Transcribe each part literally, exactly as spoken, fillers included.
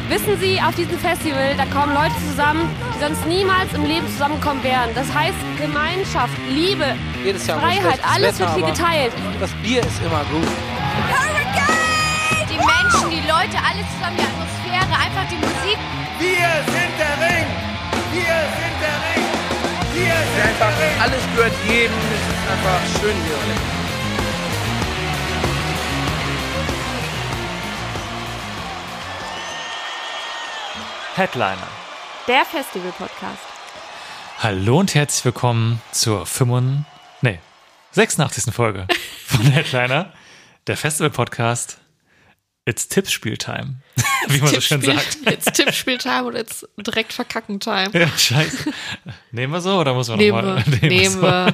Wissen Sie, auf diesem Festival, da kommen Leute zusammen, die sonst niemals im Leben zusammenkommen wären. Das heißt Gemeinschaft, Liebe, Jedes Jahr Freiheit, alles Wetter, wird hier geteilt. Das Bier ist immer gut. Hurricane! Die Menschen, die Leute, alles zusammen, die Atmosphäre, einfach die Musik. Wir sind der Ring! Wir sind der Ring! Wir sind Einfach der Ring! alles gehört jedem. Es ist einfach schön hier. Headliner. Der Festival-Podcast. Hallo und herzlich willkommen zur fünfundachtzigsten Nee, sechsundachtzigsten Folge von Headliner, der Festival-Podcast. It's Tippspiel-Time, wie man so schön sagt. Jetzt Tippspiel-Time und jetzt direkt Verkacken-Time. Ja, scheiße. Nehmen wir so oder muss man Nehmen nochmal? wir, nehmen so. wir.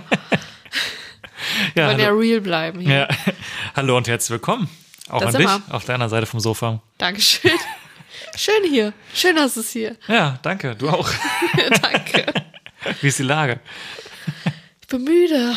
Ja, Wollen ja hallo. real bleiben hier. Ja. Hallo und herzlich willkommen. Auch Da an sind dich, wir. auf deiner Seite vom Sofa. Dankeschön. Schön hier. Schön, dass es hier. Ja, danke, du auch. Danke. Wie ist die Lage? Ich bin müde.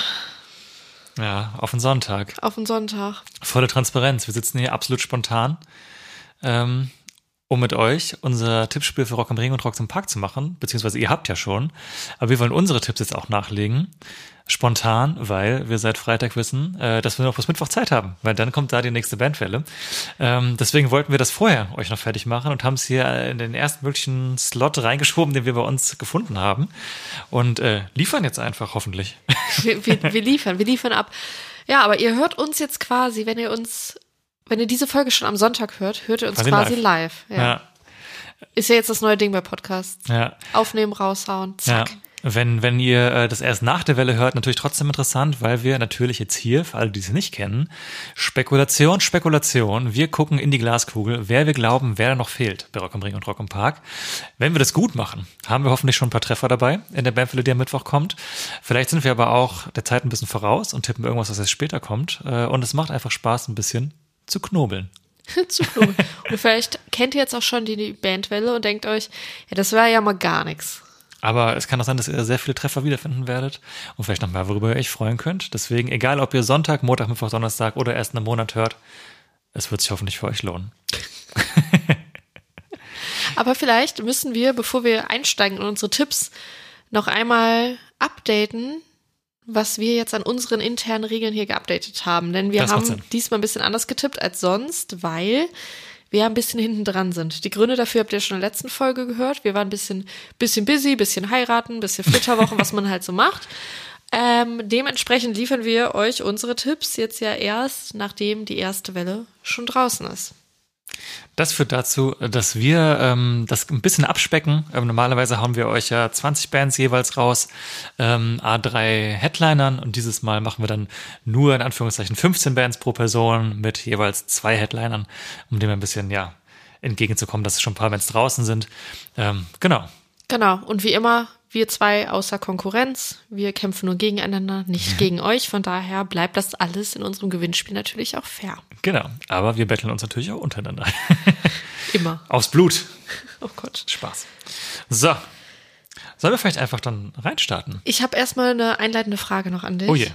Ja, auf den Sonntag. Auf den Sonntag. Volle Transparenz. Wir sitzen hier absolut spontan, ähm, um mit euch unser Tippspiel für Rock am Ring und Rock im Park zu machen. Beziehungsweise ihr habt ja schon. Aber wir wollen unsere Tipps jetzt auch nachlegen. Spontan, weil wir seit Freitag wissen, äh, dass wir noch bis Mittwoch Zeit haben. Weil dann kommt da die nächste Bandwelle. Ähm, deswegen wollten wir das vorher euch noch fertig machen und haben es hier in den ersten möglichen Slot reingeschoben, den wir bei uns gefunden haben. Und äh, liefern jetzt einfach, hoffentlich. Wir, wir, wir liefern, wir liefern ab. Ja, aber ihr hört uns jetzt quasi, wenn ihr uns, wenn ihr diese Folge schon am Sonntag hört, hört ihr uns Quasi quasi live. live. Ja. Ja. Ist ja jetzt das neue Ding bei Podcasts. Ja. Aufnehmen, raushauen, Ja. zack. Wenn, wenn ihr äh, das erst nach der Welle hört, natürlich trotzdem interessant, weil wir natürlich jetzt hier, für alle, die es nicht kennen, Spekulation, Spekulation, wir gucken in die Glaskugel, wer wir glauben, wer da noch fehlt bei Rock am Ring und Rock am Park. Wenn wir das gut machen, haben wir hoffentlich schon ein paar Treffer dabei in der Bandwelle, die am Mittwoch kommt. Vielleicht sind wir aber auch der Zeit ein bisschen voraus und tippen irgendwas, was jetzt später kommt. Äh, und es macht einfach Spaß, ein bisschen zu knobeln. Zu knobeln. Und vielleicht kennt ihr jetzt auch schon die, die Bandwelle und denkt euch, ja, das war ja mal gar nichts. Aber es kann auch sein, dass ihr sehr viele Treffer wiederfinden werdet und vielleicht noch mehr, worüber ihr euch freuen könnt. Deswegen, egal ob ihr Sonntag, Montag, Mittwoch, Donnerstag oder erst in einem Monat hört, es wird sich hoffentlich für euch lohnen. Aber vielleicht müssen wir, bevor wir einsteigen in unsere Tipps, noch einmal updaten, was wir jetzt an unseren internen Regeln hier geupdatet haben. Denn wir Das macht haben Sinn. diesmal ein bisschen anders getippt als sonst, weil wir ein bisschen hinten dran sind. Die Gründe dafür habt ihr schon in der letzten Folge gehört. Wir waren ein bisschen, bisschen busy, bisschen heiraten, bisschen Flitterwochen, was man halt so macht. Ähm, dementsprechend liefern wir euch unsere Tipps jetzt ja erst, nachdem die erste Welle schon draußen ist. Das führt dazu, dass wir ähm, das ein bisschen abspecken. Ähm, normalerweise haben wir euch ja zwanzig Bands jeweils raus, ähm, A drei Headlinern und dieses Mal machen wir dann nur in Anführungszeichen fünfzehn Bands pro Person mit jeweils zwei Headlinern, um dem ein bisschen, ja, entgegenzukommen, dass schon ein paar Bands draußen sind. Ähm, genau. Genau. Und wie immer, wir zwei außer Konkurrenz. Wir kämpfen nur gegeneinander, nicht gegen euch. Von daher bleibt das alles in unserem Gewinnspiel natürlich auch fair. Genau. Aber wir betteln uns natürlich auch untereinander. Immer. Aufs Blut. Oh Gott. Spaß. So. Sollen wir vielleicht einfach dann reinstarten? Ich habe erstmal eine einleitende Frage noch an dich. Oh je.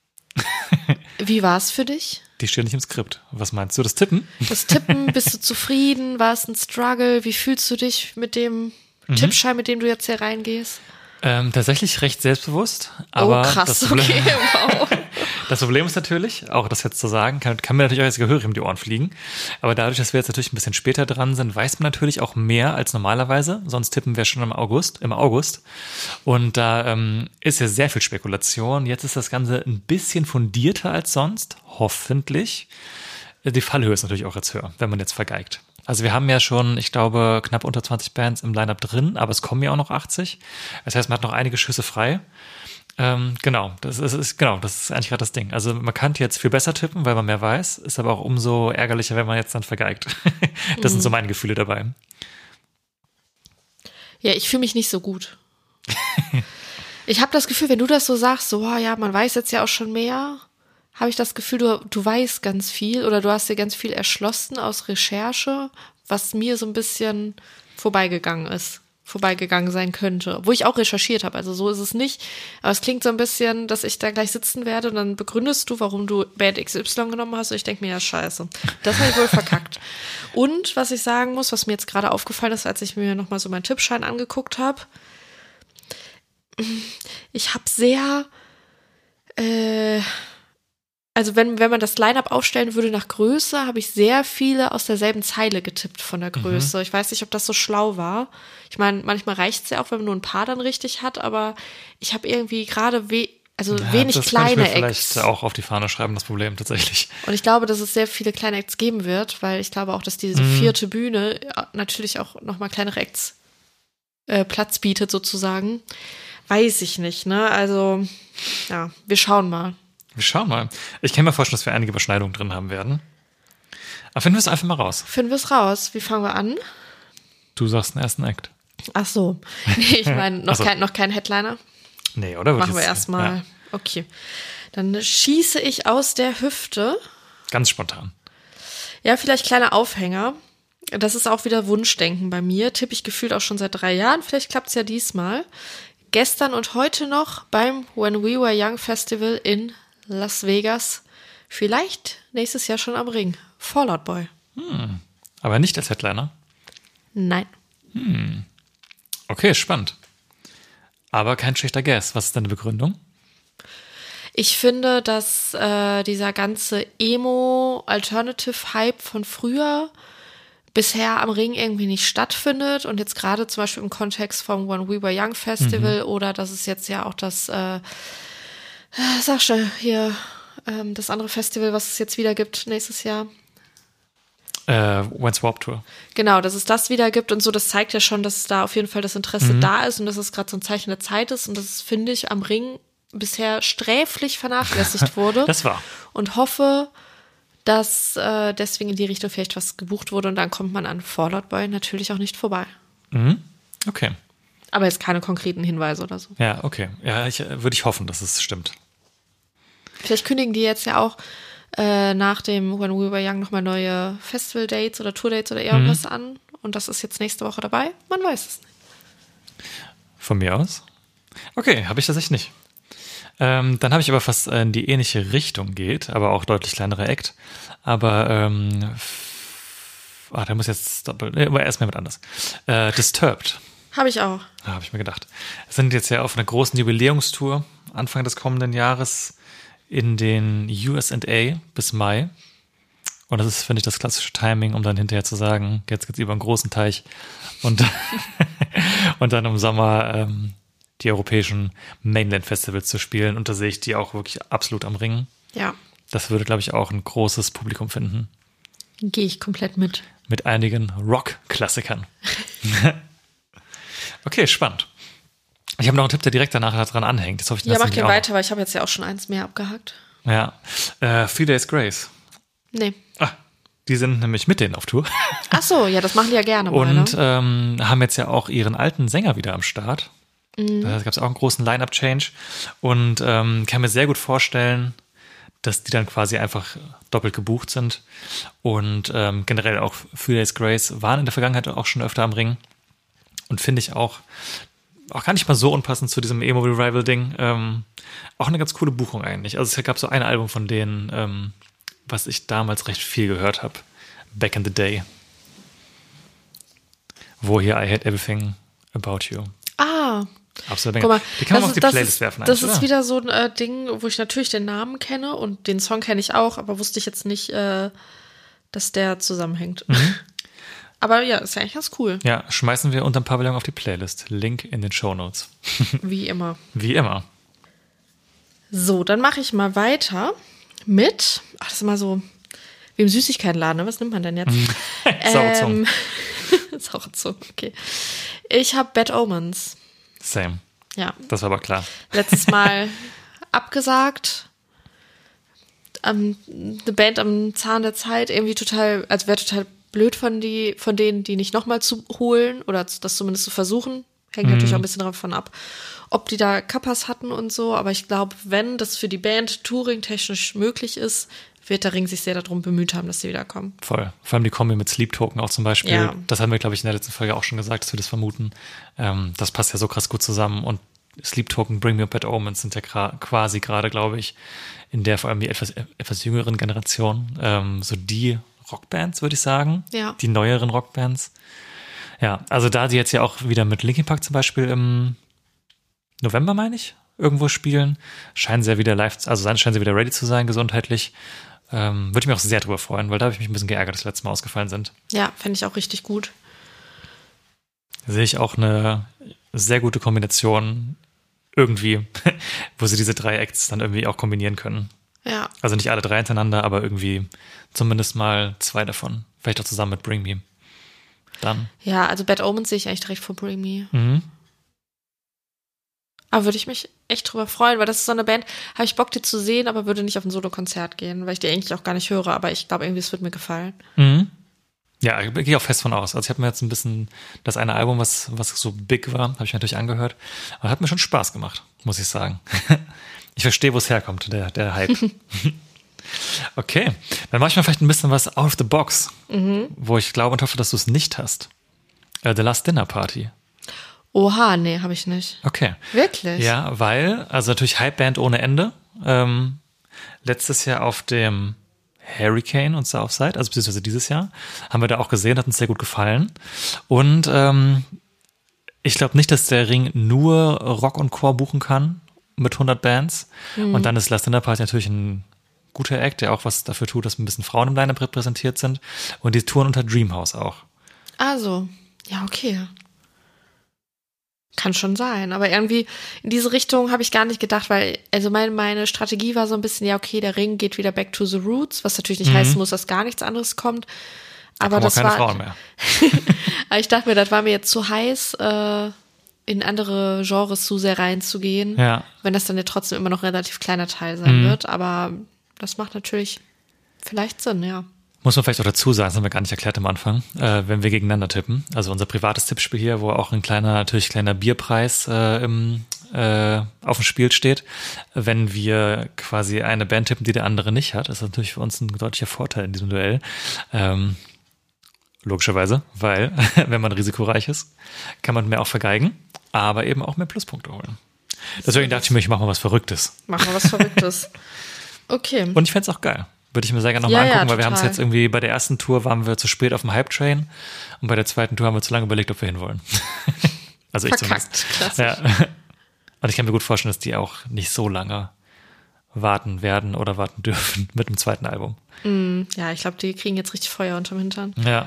Wie war es für dich? Die stehen nicht im Skript. Was meinst du, das Tippen? Das Tippen, bist du zufrieden? War es ein Struggle? Wie fühlst du dich mit dem mhm. Tippschein, mit dem du jetzt hier reingehst? Ähm, tatsächlich recht selbstbewusst. Aber oh krass, das Problem, okay, wow. Das Problem ist natürlich, auch das jetzt zu sagen, kann, kann mir natürlich auch jetzt Gehör um die Ohren fliegen. Aber dadurch, dass wir jetzt natürlich ein bisschen später dran sind, weiß man natürlich auch mehr als normalerweise. Sonst tippen wir schon im August, im August. Und da ähm, ist ja sehr viel Spekulation. Jetzt ist das Ganze ein bisschen fundierter als sonst, hoffentlich. Die Fallhöhe ist natürlich auch jetzt höher, wenn man jetzt vergeigt. Also wir haben ja schon, ich glaube, knapp unter zwanzig Bands im Line-Up drin, aber es kommen ja auch noch achtzig. Das heißt, man hat noch einige Schüsse frei. Ähm, genau, das ist, ist genau, das ist eigentlich gerade das Ding. Also man kann jetzt viel besser tippen, weil man mehr weiß, ist aber auch umso ärgerlicher, wenn man jetzt dann vergeigt. Das mhm. sind so meine Gefühle dabei. Ja, ich fühle mich nicht so gut. Ich habe das Gefühl, wenn du das so sagst, so, oh ja, man weiß jetzt ja auch schon mehr, habe ich das Gefühl, du, du weißt ganz viel oder du hast dir ganz viel erschlossen aus Recherche, was mir so ein bisschen vorbeigegangen ist. vorbeigegangen sein könnte, wo ich auch recherchiert habe, also so ist es nicht, aber es klingt so ein bisschen, dass ich da gleich sitzen werde und dann begründest du, warum du Band X Y genommen hast und ich denke mir, ja scheiße, das habe ich wohl verkackt. Und was ich sagen muss, was mir jetzt gerade aufgefallen ist, als ich mir nochmal so meinen Tippschein angeguckt habe, ich habe sehr, äh, also wenn, wenn man das Line-Up aufstellen würde nach Größe, habe ich sehr viele aus derselben Zeile getippt von der Größe. Mhm. Ich weiß nicht, ob das so schlau war. Ich meine, manchmal reicht es ja auch, wenn man nur ein paar dann richtig hat, aber ich habe irgendwie gerade we- also ja, wenig das kleine kann ich mir Acts. vielleicht auch auf die Fahne schreiben, das Problem tatsächlich. Und ich glaube, dass es sehr viele kleine Acts geben wird, weil ich glaube auch, dass diese Mhm. vierte Bühne natürlich auch nochmal kleinere Acts äh, Platz bietet sozusagen. Weiß ich nicht, ne? Also, ja, wir schauen mal. Wir schauen mal. Ich kann mir vorstellen, dass wir einige Überschneidungen drin haben werden. Aber finden wir es einfach mal raus. Finden wir es raus. Wie fangen wir an? Du sagst den ersten Act. Ach so. Nee, ich meine, noch, so. kein, noch kein Headliner. Nee, oder? Wird Machen wir jetzt- erstmal. Ja, Okay. Dann schieße ich aus der Hüfte. ganz spontan. Ja, vielleicht kleiner Aufhänger. Das ist auch wieder Wunschdenken bei mir. Tippe ich gefühlt auch schon seit drei Jahren. Vielleicht klappt es ja diesmal. Gestern und heute noch beim When We Were Young Festival in Las Vegas. Vielleicht nächstes Jahr schon am Ring. Fall Out Boy. Aber nicht als Headliner. Nein. Okay, spannend. Aber kein schlechter Guess. Was ist deine Begründung? Ich finde, dass äh, dieser ganze Emo-Alternative-Hype von früher bisher am Ring irgendwie nicht stattfindet und jetzt gerade zum Beispiel im Kontext vom When We Were Young Festival mhm. oder dass es jetzt ja auch das, äh, sag schon, hier, ähm, das andere Festival, was es jetzt wieder gibt nächstes Jahr. Äh, When's Warped Tour. Genau, dass es das wieder gibt und so, das zeigt ja schon, dass da auf jeden Fall das Interesse mhm. da ist und dass es gerade so ein Zeichen der Zeit ist und das ist, finde ich, am Ring bisher sträflich vernachlässigt wurde. Das war. Und hoffe, dass äh, deswegen in die Richtung vielleicht was gebucht wurde und dann kommt man an Fall Out Boy natürlich auch nicht vorbei. Mhm. Okay. Aber jetzt keine konkreten Hinweise oder so. Ja, okay. Ja, ich, äh, würde ich hoffen, dass es stimmt. Vielleicht kündigen die jetzt ja auch äh, nach dem When We Were Young nochmal neue Festival-Dates oder Tour-Dates oder irgendwas mhm. an. Und das ist jetzt nächste Woche dabei. Man weiß es nicht. Von mir aus? Okay, habe ich tatsächlich nicht. Ähm, dann habe ich aber fast in die ähnliche Richtung geht, aber auch deutlich kleinere Act. Aber ähm, f- ah, der muss jetzt doppelt. Nee, aber erstmal mit anders. Äh, Disturbed. Habe ich auch. Ah, habe ich mir gedacht. Sind jetzt ja auf einer großen Jubiläumstour Anfang des kommenden Jahres in den U S A bis Mai. Und das ist, finde ich, das klassische Timing, um dann hinterher zu sagen, jetzt geht's über einen großen Teich und, und dann im Sommer ähm, die europäischen Mainland-Festivals zu spielen. Und da sehe ich die auch wirklich absolut am Ring. Ja. Das würde, glaube ich, auch ein großes Publikum finden. Gehe ich komplett mit. Mit einigen Rock-Klassikern. Okay, spannend. Ich habe noch einen Tipp, der direkt danach daran anhängt. Das hoffe ich, Ja, mach nämlich gerne auch weiter, weil ich habe jetzt ja auch schon eins mehr abgehakt. noch. Ja. Äh, Three Days Grace. Nee. Ah, die sind nämlich mit denen auf Tour. Ach so, ja, das machen die ja gerne mal. Und Ne? ähm, haben jetzt ja auch ihren alten Sänger wieder am Start. Mhm. Da gab es auch einen großen Line-Up-Change. Und ähm, kann mir sehr gut vorstellen, dass die dann quasi einfach doppelt gebucht sind. Und ähm, generell auch Three Days Grace waren in der Vergangenheit auch schon öfter am Ring. Und finde ich auch, auch gar nicht mal so unpassend zu diesem Emo-Revival-Ding. Ähm, auch eine ganz coole Buchung eigentlich. Also es gab so ein Album von denen, ähm, was ich damals recht viel gehört habe. Back in the Day. Wo hier I Hate Everything About You. Ah, Absolut. guck mal. Die kann man das auf die ist, das Playlist ist, werfen. Das eigentlich, ist oder? wieder so ein äh, Ding, wo ich natürlich den Namen kenne und den Song kenne ich auch, aber wusste ich jetzt nicht, äh, dass der zusammenhängt. Mhm. Aber ja, ist ja eigentlich ganz cool. Ja, schmeißen wir unterm Pavillon auf die Playlist. Link in den Shownotes. Wie immer. Wie immer. So, dann mache ich mal weiter mit, ach, das ist immer so, wie im Süßigkeitenladen, ne? Was nimmt man denn jetzt? Saure Zunge. Ähm, Saure Zunge, okay. Ich habe Bad Omens. Same. Ja. Das war aber klar. Letztes Mal abgesagt. Um, eine Band am Zahn der Zeit, irgendwie total, also wäre total blöd von die, von denen, die nicht nochmal zu holen oder das zumindest zu versuchen. Hängt Mhm. natürlich auch ein bisschen davon ab, ob die da Kappas hatten und so. Aber ich glaube, wenn das für die Band touring-technisch möglich ist, wird der Ring sich sehr darum bemüht haben, dass sie wiederkommen. Voll. Vor allem die Kombi mit Sleep Token auch zum Beispiel. Ja. Das haben wir, glaube ich, in der letzten Folge auch schon gesagt, dass wir das vermuten. Ähm, das passt ja so krass gut zusammen. Und Sleep Token, Bring Me Up Bad Omens sind ja gra- quasi gerade, glaube ich, in der vor allem die etwas, etwas jüngeren Generation ähm, so die Rockbands, würde ich sagen. Ja. Die neueren Rockbands. Ja, also da sie jetzt ja auch wieder mit Linkin Park zum Beispiel im November, meine ich, irgendwo spielen, scheinen sie ja wieder live, also scheinen sie wieder ready zu sein, gesundheitlich. Ähm, würde ich mich auch sehr drüber freuen, weil da habe ich mich ein bisschen geärgert, dass sie letztes Mal ausgefallen sind. Ja, fände ich auch richtig gut. Da sehe ich auch eine sehr gute Kombination irgendwie, wo sie diese drei Acts dann irgendwie auch kombinieren können. Ja. Also nicht alle drei hintereinander, aber irgendwie zumindest mal zwei davon. Vielleicht auch zusammen mit Bring Me. Dann. Ja, also Bad Omens sehe ich eigentlich direkt vor Bring Me. Mhm. Aber würde ich mich echt drüber freuen, weil das ist so eine Band, habe ich Bock, die zu sehen, aber würde nicht auf ein Solo-Konzert gehen, weil ich die eigentlich auch gar nicht höre, aber ich glaube irgendwie, es wird mir gefallen. Mhm. Ja, ich gehe auch fest von aus. Also ich habe mir jetzt ein bisschen das eine Album, was, was so big war, habe ich mir natürlich angehört. Aber hat mir schon Spaß gemacht, muss ich sagen. Ich verstehe, wo es herkommt, der, der Hype. Okay, dann mache ich mal vielleicht ein bisschen was out of the box, mhm. wo ich glaube und hoffe, dass du es nicht hast. Uh, The Last Dinner Party. Oha, nee, habe ich nicht. Okay. Wirklich? Ja, weil, also natürlich Hypeband ohne Ende. Ähm, letztes Jahr auf dem Hurricane und Southside, also beziehungsweise dieses Jahr, haben wir da auch gesehen, hat uns sehr gut gefallen. Und ähm, ich glaube nicht, dass der Ring nur Rock und Core buchen kann mit hundert Bands. Mhm. Und dann ist Last Dinner Party natürlich ein guter Act, der auch was dafür tut, dass ein bisschen Frauen im Line-Up repräsentiert sind. Und die touren unter Dreamhouse auch. Also, ja, okay. Kann schon sein, aber irgendwie in diese Richtung habe ich gar nicht gedacht, weil also meine, meine Strategie war so ein bisschen, ja okay, der Ring geht wieder back to the roots, was natürlich nicht mhm. heißen muss, dass gar nichts anderes kommt. Aber da das keine war. Frauen mehr. Aber ich dachte mir, das war mir jetzt zu heiß, äh, in andere Genres zu sehr reinzugehen, ja. wenn das dann ja trotzdem immer noch ein relativ kleiner Teil sein mhm. wird. Aber das macht natürlich vielleicht Sinn, ja. Muss man vielleicht auch dazu sagen, das haben wir gar nicht erklärt am Anfang, äh, wenn wir gegeneinander tippen. Also unser privates Tippspiel hier, wo auch ein kleiner, natürlich kleiner Bierpreis äh, im, äh, auf dem Spiel steht. Wenn wir quasi eine Band tippen, die der andere nicht hat, ist das natürlich für uns ein deutlicher Vorteil in diesem Duell. Ähm, logischerweise, weil wenn man risikoreich ist, kann man mehr auch vergeigen, aber eben auch mehr Pluspunkte holen. Deswegen dachte ich mir, ich mache mal was Verrücktes. Mach mal was Verrücktes. Okay. Und ich fände es auch geil. Würde ich mir sehr gerne nochmal ja, angucken, ja, weil wir haben es total. jetzt irgendwie, bei der ersten Tour waren wir zu spät auf dem Hype-Train und bei der zweiten Tour haben wir zu lange überlegt, ob wir hinwollen. Also ich Verkackt, zumindest. klassisch. Ja. Und ich kann mir gut vorstellen, dass die auch nicht so lange warten werden oder warten dürfen mit dem zweiten Album. Mm, ja, ich glaube, die kriegen jetzt richtig Feuer unterm Hintern. Ja.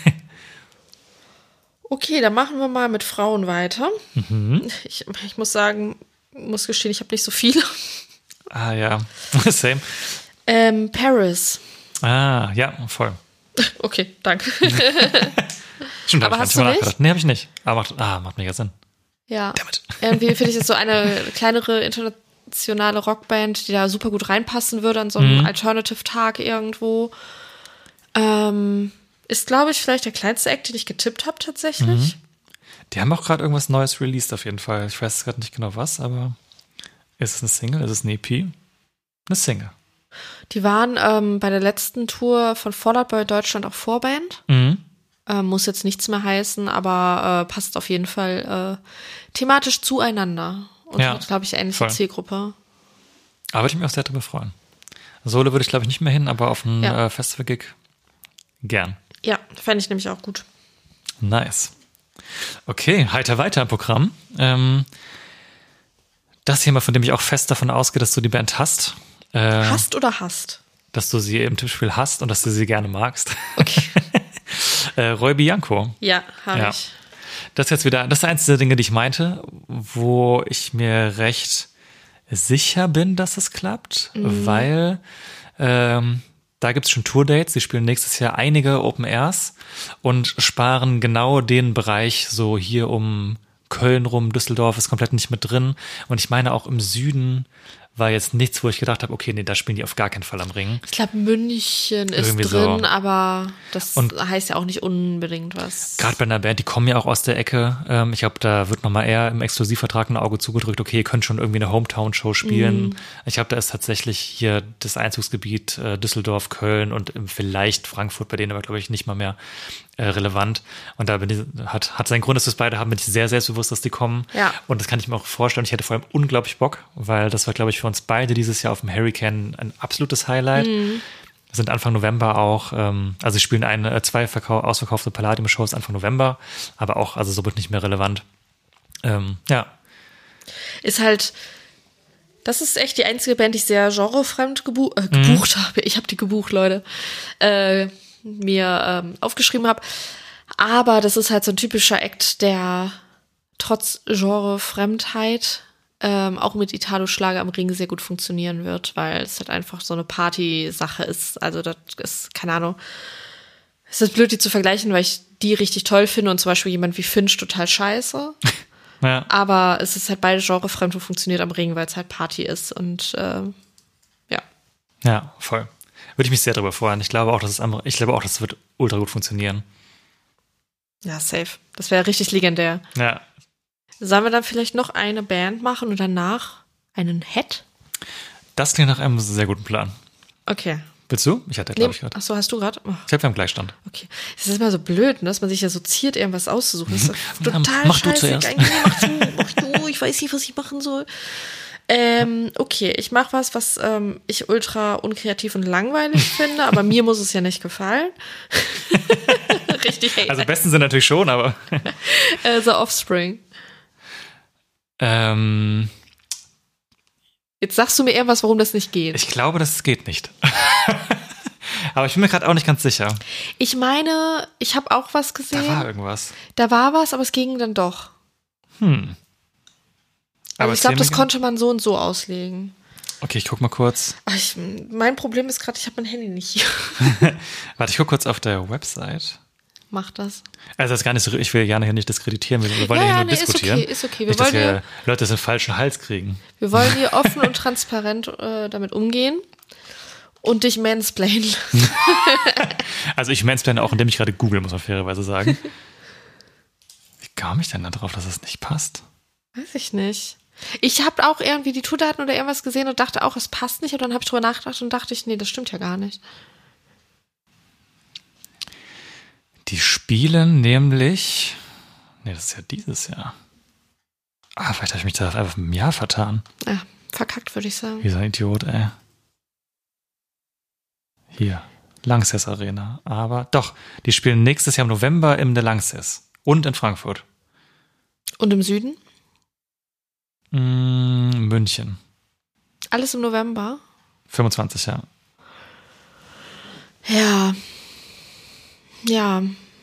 Okay, dann machen wir mal mit Frauen weiter. Mhm. Ich, ich muss sagen, muss gestehen, ich habe nicht so viele. Ah ja, same. Ähm, Paris. Ah, ja, voll. Okay, danke. Stimmt, Aber hab hast ich du mal nicht? nachgedacht. Nee, habe ich nicht. Aber macht, ah, macht mega Sinn. Ja. Dammit. Irgendwie finde ich das so eine kleinere internationale Rockband, die da super gut reinpassen würde an so einem Mhm. Alternative-Tag irgendwo. Ähm, ist, glaube ich, vielleicht der kleinste Act, den ich getippt habe tatsächlich. Mhm. Die haben auch gerade irgendwas Neues released auf jeden Fall. Ich weiß gerade nicht genau was, aber ist es eine Single? Ist es eine E P? Eine Single. Die waren ähm, bei der letzten Tour von Fallout Boy Deutschland auch Vorband. Mhm. Ähm, muss jetzt nichts mehr heißen, aber äh, passt auf jeden Fall äh, thematisch zueinander. Und Ja, hat, glaube ich, ähnliche voll. Zielgruppe. Aber würde ich mich auch sehr darüber freuen. Solo würde ich, glaube ich, nicht mehr hin, aber auf ein Ja. äh, Festival-Gig gern. Ja, fände ich nämlich auch gut. Nice. Okay, heiter weiter im Programm. Ähm, das hier mal, von dem ich auch fest davon ausgehe, dass du die Band hast. Äh, Hast oder hasst? Dass du sie im Tippspiel hast und dass du sie gerne magst. Okay. äh, Roy Bianco. Ja, habe Ja. ich. Das ist jetzt wieder, das ist eins der Dinge, die ich meinte, wo ich mir recht sicher bin, dass es klappt, Mhm. weil ähm, da gibt es schon Tourdates, sie spielen nächstes Jahr einige Open Airs und sparen genau den Bereich so hier um Köln rum, Düsseldorf ist komplett nicht mit drin und ich meine auch im Süden war jetzt nichts, wo ich gedacht habe, okay, nee, da spielen die auf gar keinen Fall am Ring. Ich glaube, München ist Irgendwie drin, so. aber das Und heißt ja auch nicht unbedingt was. Gerade bei einer Band, die kommen ja auch aus der Ecke. Ähm, ich glaube, da wird nochmal eher im Exklusivvertrag ein Auge zugedrückt, okay, ihr könnt schon irgendwie eine Hometown-Show spielen. Mhm. Ich glaube, da ist tatsächlich hier das Einzugsgebiet äh, Düsseldorf, Köln und ähm, vielleicht Frankfurt, bei denen aber, glaube ich, nicht mal mehr äh, relevant. Und da bin ich, hat, hat seinen Grund, dass wir es beide haben, bin ich sehr selbstbewusst, dass die kommen. Ja. Und das kann ich mir auch vorstellen. Ich hätte vor allem unglaublich Bock, weil das war, glaube ich, für uns beide dieses Jahr auf dem Hurricane ein absolutes Highlight. Mhm. sind Anfang November auch, ähm, also sie spielen eine, äh, zwei verkau- ausverkaufte Palladium-Shows Anfang November, aber auch, also so wird nicht mehr relevant. Ähm, ja. Ist halt, das ist echt die einzige Band, die ich sehr genrefremd gebu- äh, gebucht mhm. habe. Ich habe die gebucht, Leute. Äh, mir ähm, aufgeschrieben habe. Aber das ist halt so ein typischer Act, der trotz Genrefremdheit ähm, auch mit Italo-Schlager am Ring sehr gut funktionieren wird, weil es halt einfach so eine Party-Sache ist. Also das ist, keine Ahnung, es ist blöd, die zu vergleichen, weil ich die richtig toll finde und zum Beispiel jemand wie Finch total scheiße. Ja. Aber es ist halt beide genrefremd und funktioniert am Ring, weil es halt Party ist und ähm, ja. Ja, voll. Würde ich mich sehr darüber freuen. Ich glaube auch, dass es am, ich glaube auch, das wird ultra gut funktionieren. Ja, safe. Das wäre richtig legendär. Ja. Sollen wir dann vielleicht noch eine Band machen und danach einen Head? Das klingt nach einem sehr guten Plan. Okay. Willst du? Ich hatte, glaube ich, gerade. Achso, hast du gerade? Oh. Ich glaube, wir haben Gleichstand. Okay. Es ist immer so blöd, ne, dass man sich assoziiert, irgendwas auszusuchen. Das ist total ja, mach scheiße. Du zuerst. Mach du, mach du. Ich weiß nicht, was ich machen soll. Ähm, okay, ich mache was, was ähm, ich ultra unkreativ und langweilig finde, aber mir muss es ja nicht gefallen. Richtig hate. Also besten sind natürlich schon, aber äh, The Offspring. Ähm, Jetzt sagst du mir irgendwas, warum das nicht geht. Ich glaube, das geht nicht. Aber ich bin mir gerade auch nicht ganz sicher. Ich meine, ich habe auch was gesehen. Da war irgendwas. Da war was, aber es ging dann doch. Hm. Aber also ich glaube, das konnte man so und so auslegen. Okay, ich guck mal kurz. Ach, ich, mein Problem ist gerade, ich habe mein Handy nicht hier. Warte, ich guck kurz auf der Website. Mach das. Also das ist gar nicht so, ich will gerne hier nicht diskreditieren, wir wollen ja, ja hier ja, nur nee, diskutieren. Ist okay, ist okay. Wir nicht, wollen dass wir hier, Leute den falschen Hals kriegen. Wir wollen hier offen und transparent äh, damit umgehen und dich mansplainen. Also ich mansplane auch, indem ich gerade google, muss man fairerweise sagen. Wie kam ich denn da drauf, dass das nicht passt? Weiß ich nicht. Ich habe auch irgendwie die Tourdaten oder irgendwas gesehen und dachte auch, es passt nicht. Und dann habe ich drüber nachgedacht und dachte ich, nee, das stimmt ja gar nicht. Die spielen nämlich, nee, das ist ja dieses Jahr. Ah, vielleicht habe ich mich da einfach im Jahr vertan. Ja, verkackt, würde ich sagen. Wie so ein Idiot, ey. Hier, Lanxess Arena. Aber doch, die spielen nächstes Jahr im November im The Lanxess und in Frankfurt. Und im Süden? Mm, München. Alles im November? fünfundzwanzig, ja. Ja. Ja.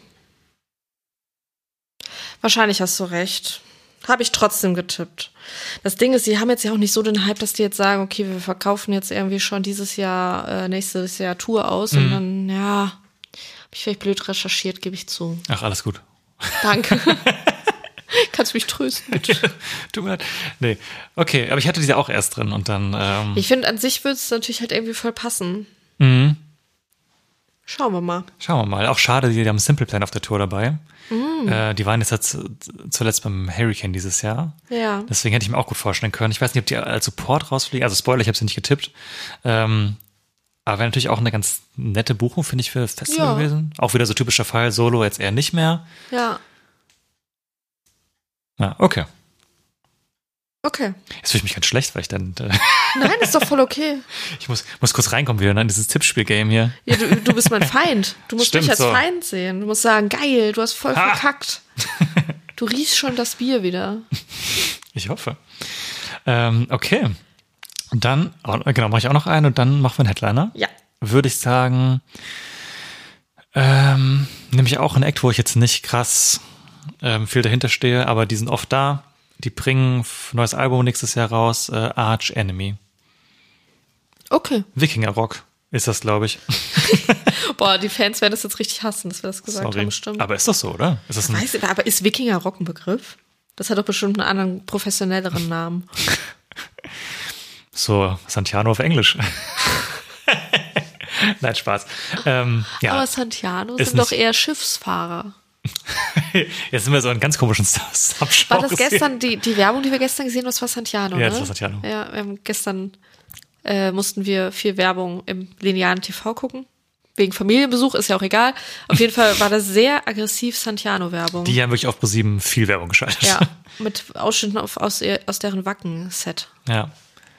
Wahrscheinlich hast du recht. Habe ich trotzdem getippt. Das Ding ist, die haben jetzt ja auch nicht so den Hype, dass die jetzt sagen, okay, wir verkaufen jetzt irgendwie schon dieses Jahr, äh, nächstes Jahr Tour aus mhm. und dann, ja, habe ich vielleicht blöd recherchiert, gebe ich zu. Ach, alles gut. Danke. Kannst du mich trösten, bitte? Tut mir leid. Nee, okay, aber ich hatte diese auch erst drin und dann ähm Ich finde, an sich würde es natürlich halt irgendwie voll passen. Mhm. Schauen wir mal. Schauen wir mal. Auch schade, die haben Simple Plan auf der Tour dabei. Mm. Äh, die waren jetzt, jetzt zuletzt beim Hurricane dieses Jahr. Ja. Deswegen hätte ich mir auch gut vorstellen können. Ich weiß nicht, ob die als Support rausfliegen. Also Spoiler, ich habe sie nicht getippt. Ähm, aber wäre natürlich auch eine ganz nette Buchung, finde ich, für das Festival ja. gewesen. Auch wieder so typischer Fall. Solo jetzt eher nicht mehr. Ja. Ja, okay. Okay. Jetzt fühle ich mich ganz schlecht, weil ich dann... Äh Nein, ist doch voll okay. Ich muss, muss kurz reinkommen wieder, ne, in dieses Tippspiel-Game hier. Ja, du, du bist mein Feind. Du musst Stimmt, mich als so. Feind sehen. Du musst sagen, geil, du hast voll ha. verkackt. Du riechst schon das Bier wieder. Ich hoffe. Ähm, okay. Und dann, genau, mache ich auch noch einen und dann machen wir einen Headliner. Ja. Würde ich sagen, ähm, nämlich auch ein Act, wo ich jetzt nicht krass ähm, viel dahinter stehe, aber die sind oft da. Die bringen ein neues Album nächstes Jahr raus, äh, Arch Enemy. Okay. Wikinger-Rock ist das, glaube ich. Boah, die Fans werden das jetzt richtig hassen, dass wir das gesagt Sorry. haben, stimmt. Aber ist das so, oder? Ist das ein Weiß ich, aber ist Wikinger-Rock ein Begriff? Das hat doch bestimmt einen anderen, professionelleren Namen. So, Santiano auf Englisch. Nein, Spaß. Ähm, ja. Aber Santiano Ist sind doch nicht- eher Schiffsfahrer. Jetzt sind wir so einen ganz komischen Subschau War das gesehen. gestern, die, die Werbung, die wir gestern gesehen haben, das war Santiano, Ja, ne? das war Santiano. Ja, wir haben gestern äh, mussten wir viel Werbung im linearen T V gucken. Wegen Familienbesuch, ist ja auch egal. Auf jeden Fall war das sehr aggressiv Santiano-Werbung. Die haben wirklich auf ProSieben viel Werbung geschaltet. Ja, mit Ausschnitten auf, aus, ihr- aus deren Wacken-Set. Ja.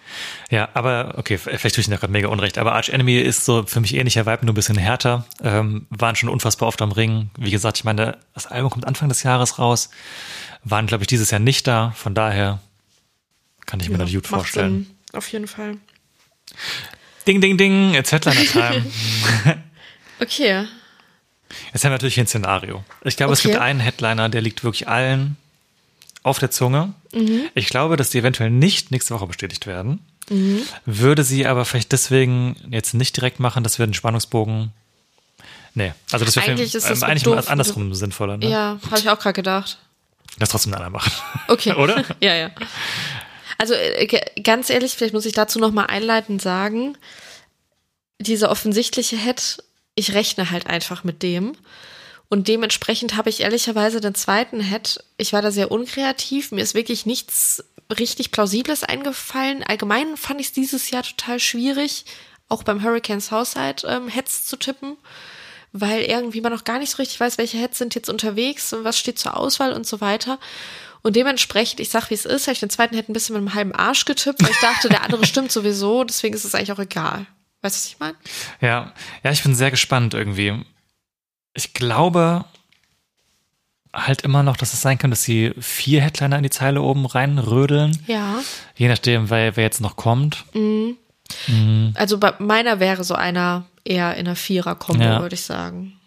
Ja, aber okay, vielleicht tue ich da gerade mega Unrecht, aber Arch Enemy ist so für mich ähnlicher Vibe, nur ein bisschen härter. Ähm, waren schon unfassbar oft am Ring. Wie gesagt, ich meine, das Album kommt Anfang des Jahres raus. Waren, glaube ich, dieses Jahr nicht da. Von daher kann ich mir Ja, das gut macht vorstellen. Sinn, auf jeden Fall. Ding, ding, ding, it's Headliner-Time. Okay. Jetzt haben wir natürlich hier ein Szenario. Ich glaube, es Okay. gibt einen Headliner, der liegt wirklich allen auf der Zunge. Ich glaube, dass die eventuell nicht nächste Woche bestätigt werden. Würde sie aber vielleicht deswegen jetzt nicht direkt machen, dass wir den Spannungsbogen. Nee, also das wäre Eigentlich ist das eigentlich doof. mal andersrum sinnvoller, ne? Ja, habe ich auch gerade gedacht. Das trotzdem einer machen. Okay. Oder? Ja, ja. Also äh, g- ganz ehrlich, vielleicht muss ich dazu nochmal einleitend sagen, dieser offensichtliche Head, ich rechne halt einfach mit dem. Und dementsprechend habe ich ehrlicherweise den zweiten Head, ich war da sehr unkreativ, mir ist wirklich nichts richtig Plausibles eingefallen. Allgemein fand ich es dieses Jahr total schwierig, auch beim Hurricane Southside ähm, Heads zu tippen, weil irgendwie man noch gar nicht so richtig weiß, welche Heads sind jetzt unterwegs und was steht zur Auswahl und so weiter. Und dementsprechend, ich sag wie es ist, habe ich den zweiten Head ein bisschen mit einem halben Arsch getippt, weil ich dachte, der andere stimmt sowieso, deswegen ist es eigentlich auch egal. Weißt du, was ich meine? Ja, ja, ich bin sehr gespannt irgendwie. Ich glaube halt immer noch, dass es sein kann, dass sie vier Headliner in die Zeile oben reinrödeln. Ja. Je nachdem, wer, wer jetzt noch kommt. Mhm. Also bei meiner wäre so einer eher in einer Vierer-Kombo, Ja. würde ich sagen.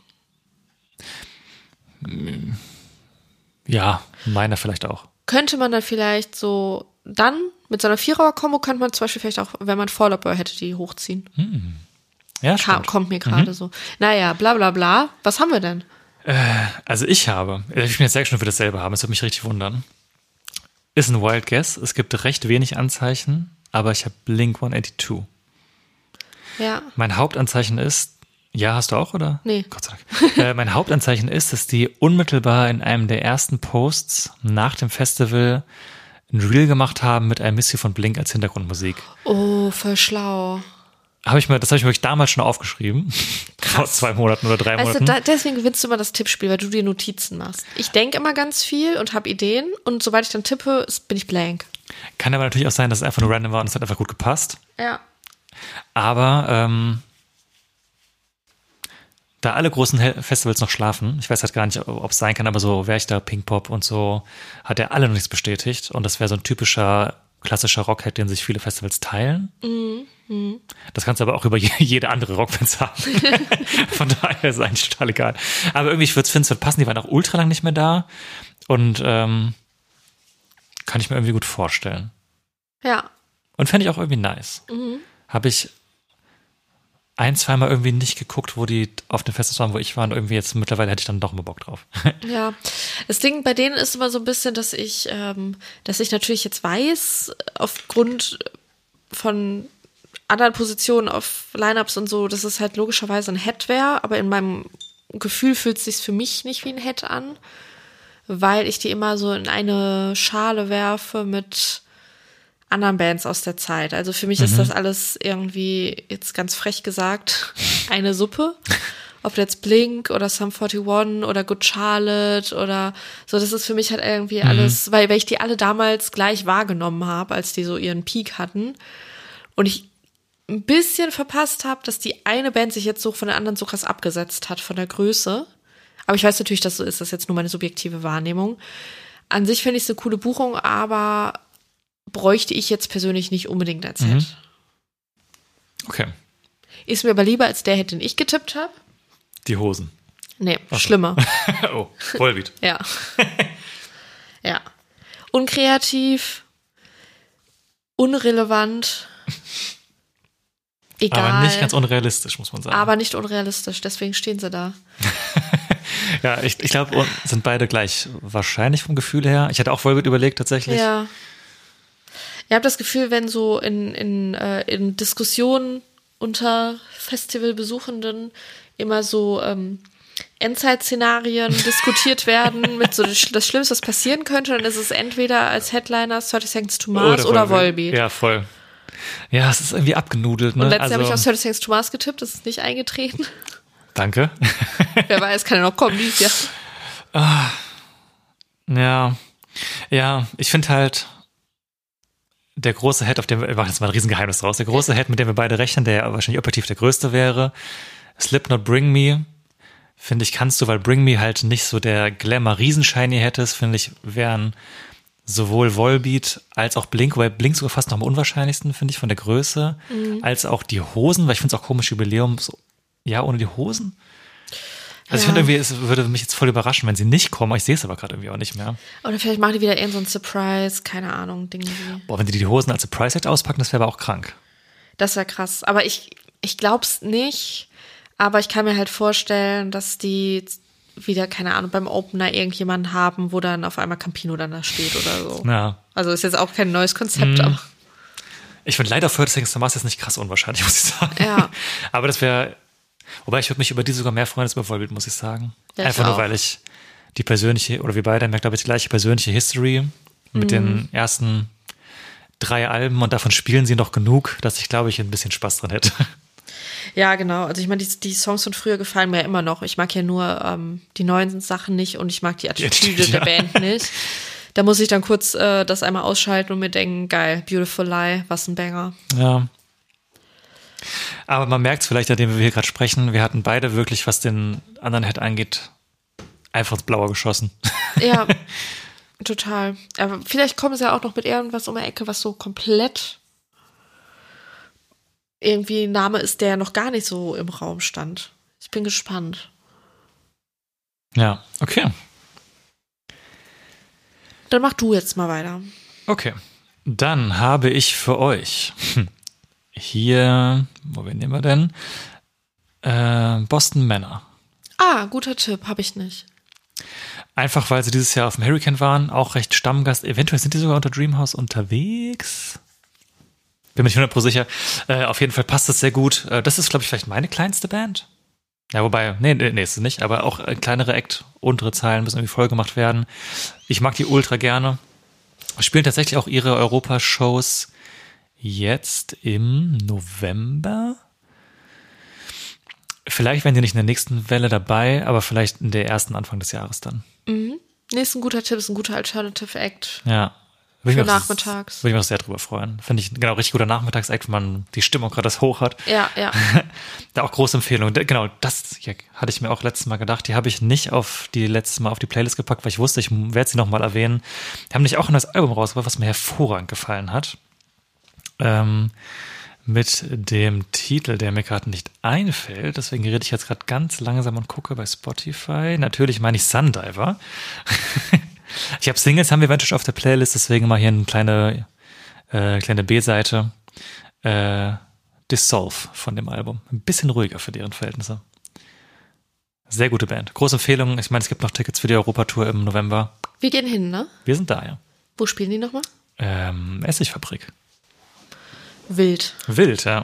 Ja, meiner vielleicht auch. Könnte man dann vielleicht so, dann mit so einer Vierer-Kombo könnte man zum Beispiel vielleicht auch, wenn man Fall Out Boy hätte, die hochziehen. Ja, Ka- stimmt. kommt mir gerade so. Naja, bla bla bla. Was haben wir denn? Also ich habe, ich bin jetzt sehr gespannt, ob wir dasselbe haben, es würde mich richtig wundern. Ist ein Wild Guess, es gibt recht wenig Anzeichen, aber ich habe Blink hundertzweiundachtzig. Ja. Mein Hauptanzeichen ist, ja, hast du auch, oder? Nee. Gott sei Dank. äh, mein Hauptanzeichen ist, dass die unmittelbar in einem der ersten Posts nach dem Festival ein Reel gemacht haben mit I Miss You von Blink als Hintergrundmusik. Oh, voll schlau. Hab ich mir, das habe ich mir wirklich damals schon aufgeschrieben. Vor zwei Monaten oder drei Weißt du, Monaten. da, deswegen gewinnst du immer das Tippspiel, weil du dir Notizen machst. Ich denke immer ganz viel und habe Ideen und sobald ich dann tippe, ist- bin ich blank. Kann aber natürlich auch sein, dass es einfach nur random war und es hat einfach gut gepasst. Ja. Aber ähm, da alle großen He- Festivals noch schlafen, ich weiß halt gar nicht, ob es sein kann, aber so Werchter, Pinkpop und so, hat er alle noch nichts bestätigt. Und das wäre so ein typischer, klassischer Rockhead, den sich viele Festivals teilen. Mhm. Das kannst du aber auch über je- jede andere Rockbands haben. Von daher ist es eigentlich total egal. Aber irgendwie, ich würde es finden, es wird passen, die waren auch ultra lang nicht mehr da. Und ähm, kann ich mir irgendwie gut vorstellen. Ja. Und fände ich auch irgendwie nice. Habe ich ein, zweimal irgendwie nicht geguckt, wo die auf den Festivals waren, wo ich war. Und irgendwie jetzt mittlerweile hätte ich dann doch mal Bock drauf. Ja, das Ding bei denen ist immer so ein bisschen, dass ich, ähm, dass ich natürlich jetzt weiß, aufgrund von anderen Positionen auf Lineups und so, dass es halt logischerweise ein Head wäre, aber in meinem Gefühl fühlt es sich für mich nicht wie ein Head an, weil ich die immer so in eine Schale werfe mit anderen Bands aus der Zeit. Also für mich ist das alles irgendwie, jetzt ganz frech gesagt, eine Suppe. Ob jetzt Blink oder Sum einundvierzig oder Good Charlotte oder so, das ist für mich halt irgendwie alles, weil, weil ich die alle damals gleich wahrgenommen habe, als die so ihren Peak hatten. Und ich ein bisschen verpasst habe, dass die eine Band sich jetzt so von der anderen so krass abgesetzt hat, von der Größe. Aber ich weiß natürlich, dass so ist, das ist jetzt nur meine subjektive Wahrnehmung. An sich finde ich es eine coole Buchung, aber bräuchte ich jetzt persönlich nicht unbedingt als Head. Okay. Ist mir aber lieber als der Head, den ich getippt habe. Die Hosen. Nee, schlimmer. Oh, Vollbeat. Ja. Ja. Unkreativ, unrelevant, egal. Aber nicht ganz unrealistisch, muss man sagen. aber nicht unrealistisch, deswegen stehen sie da. Ja, ich, ich glaube, sind beide gleich wahrscheinlich vom Gefühl her. Ich hatte auch Vollbeat überlegt, tatsächlich. Ja. Ich habe das Gefühl, wenn so in, in, äh, in Diskussionen unter Festivalbesuchenden immer so ähm, Endzeit-Szenarien diskutiert werden mit so das das Schlimmste, was passieren könnte, dann ist es entweder als Headliner thirty Seconds to Mars oder, Volbeat. Ja, voll. Ja, es ist irgendwie abgenudelt. Ne? Und letztes also, Jahr habe ich auf thirty Seconds to Mars getippt, das ist nicht eingetreten. Danke. Wer weiß, kann ja noch kommen dieses Jahr. Ja, ja, ich finde halt, der große Head, auf dem wir, wir machen jetzt mal ein Riesengeheimnis draus, der große Head, mit dem wir beide rechnen, der ja wahrscheinlich objektiv der größte wäre, Slipknot Bring Me, finde ich, kannst du, weil Bring Me halt nicht so der Glamour-Riesenshiny hättest, finde ich, wären sowohl Volbeat als auch Blink, weil Blink sogar fast noch am unwahrscheinlichsten, finde ich, von der Größe, mhm. als auch die Hosen, weil ich finde es auch komisch, Jubiläum, so, ja, ohne die Hosen. Also ja. Ich finde irgendwie, es würde mich jetzt voll überraschen, wenn sie nicht kommen, ich sehe es aber gerade irgendwie auch nicht mehr. Oder vielleicht machen die wieder irgend so ein Surprise, keine Ahnung, Dinge wie. Boah, wenn die die Hosen als Surprise-Act auspacken, das wäre aber auch krank. Das wäre krass, aber ich, ich glaub's nicht, aber ich kann mir halt vorstellen, dass die wieder, keine Ahnung, beim Opener irgendjemanden haben, wo dann auf einmal Campino dann da steht oder so. Ja. Also ist jetzt auch kein neues Konzept, mhm. aber. Ich finde leider First Things Mars jetzt nicht krass unwahrscheinlich, muss ich sagen. Ja. Aber das wäre, wobei ich würde mich über die sogar mehr freuen als über Volbeat, muss ich sagen. Ja, Einfach ich nur, weil ich die persönliche, oder wir beide haben ja, glaube ich, die gleiche persönliche History mit mhm. den ersten drei Alben und davon spielen sie noch genug, dass ich, glaube ich, ein bisschen Spaß dran hätte. Ja, genau. Also ich meine, die, die Songs von früher gefallen mir ja immer noch. Ich mag ja nur ähm, die neuen Sachen nicht und ich mag die Attitüde ja. der Band nicht. Da muss ich dann kurz äh, das einmal ausschalten und mir denken, geil, Beautiful Lie, was ein Banger. Ja. Aber man merkt es vielleicht, indem wir hier gerade sprechen, wir hatten beide wirklich, was den anderen Head angeht, einfach ins Blaue geschossen. Ja, total. Aber vielleicht kommen sie ja auch noch mit irgendwas um die Ecke, was so komplett irgendwie ein Name ist, der noch gar nicht so im Raum stand. Ich bin gespannt. Ja, okay. Dann mach du jetzt mal weiter. Okay. Dann habe ich für euch hier, wo nehmen wir denn? Äh, Boston Manor. Ah, guter Tipp, habe ich nicht. Einfach, weil sie dieses Jahr auf dem Hurricane waren, auch recht Stammgast. Eventuell sind die sogar unter Dreamhouse unterwegs. Bin mir nicht hundert Prozent sicher. Äh, auf jeden Fall passt das sehr gut. Äh, das ist, glaube ich, vielleicht meine kleinste Band. Ja, wobei, nee, nee, nee, ist es nicht. Aber auch ein kleinere Act, untere Zeilen müssen irgendwie voll gemacht werden. Ich mag die ultra gerne. Spielen tatsächlich auch ihre Europa-Shows jetzt im November. Vielleicht wären die nicht in der nächsten Welle dabei, aber vielleicht in der ersten Anfang des Jahres dann. Mhm. Nee, ist ein guter Tipp, ist ein guter Alternative Act. Ja. Für mich nachmittags. Würde ich mich auch sehr drüber freuen. Finde ich genau richtig guter Nachmittagsakt, wenn man die Stimmung gerade das hoch hat. Ja, ja. Da auch große Empfehlung. Genau, das hier hatte ich mir auch letztes Mal gedacht. Die habe ich nicht auf die letztes Mal auf die Playlist gepackt, weil ich wusste, ich werde sie nochmal erwähnen. Die haben nicht auch ein neues Album rausgebracht, was mir hervorragend gefallen hat. Ähm, mit dem Titel, der mir gerade nicht einfällt. Deswegen rede ich jetzt gerade ganz langsam und gucke bei Spotify. Natürlich meine ich Sundiver. Ich habe Singles, haben wir eventuell auf der Playlist, deswegen mal hier eine kleine, äh, kleine B-Seite. Äh, Dissolve von dem Album. Ein bisschen ruhiger für deren Verhältnisse. Sehr gute Band. Große Empfehlung. Ich meine, es gibt noch Tickets für die Europatour im November. Wir gehen hin, ne? Wir sind da, ja. Wo spielen die nochmal? Ähm, Essigfabrik. Wild. Wild, ja.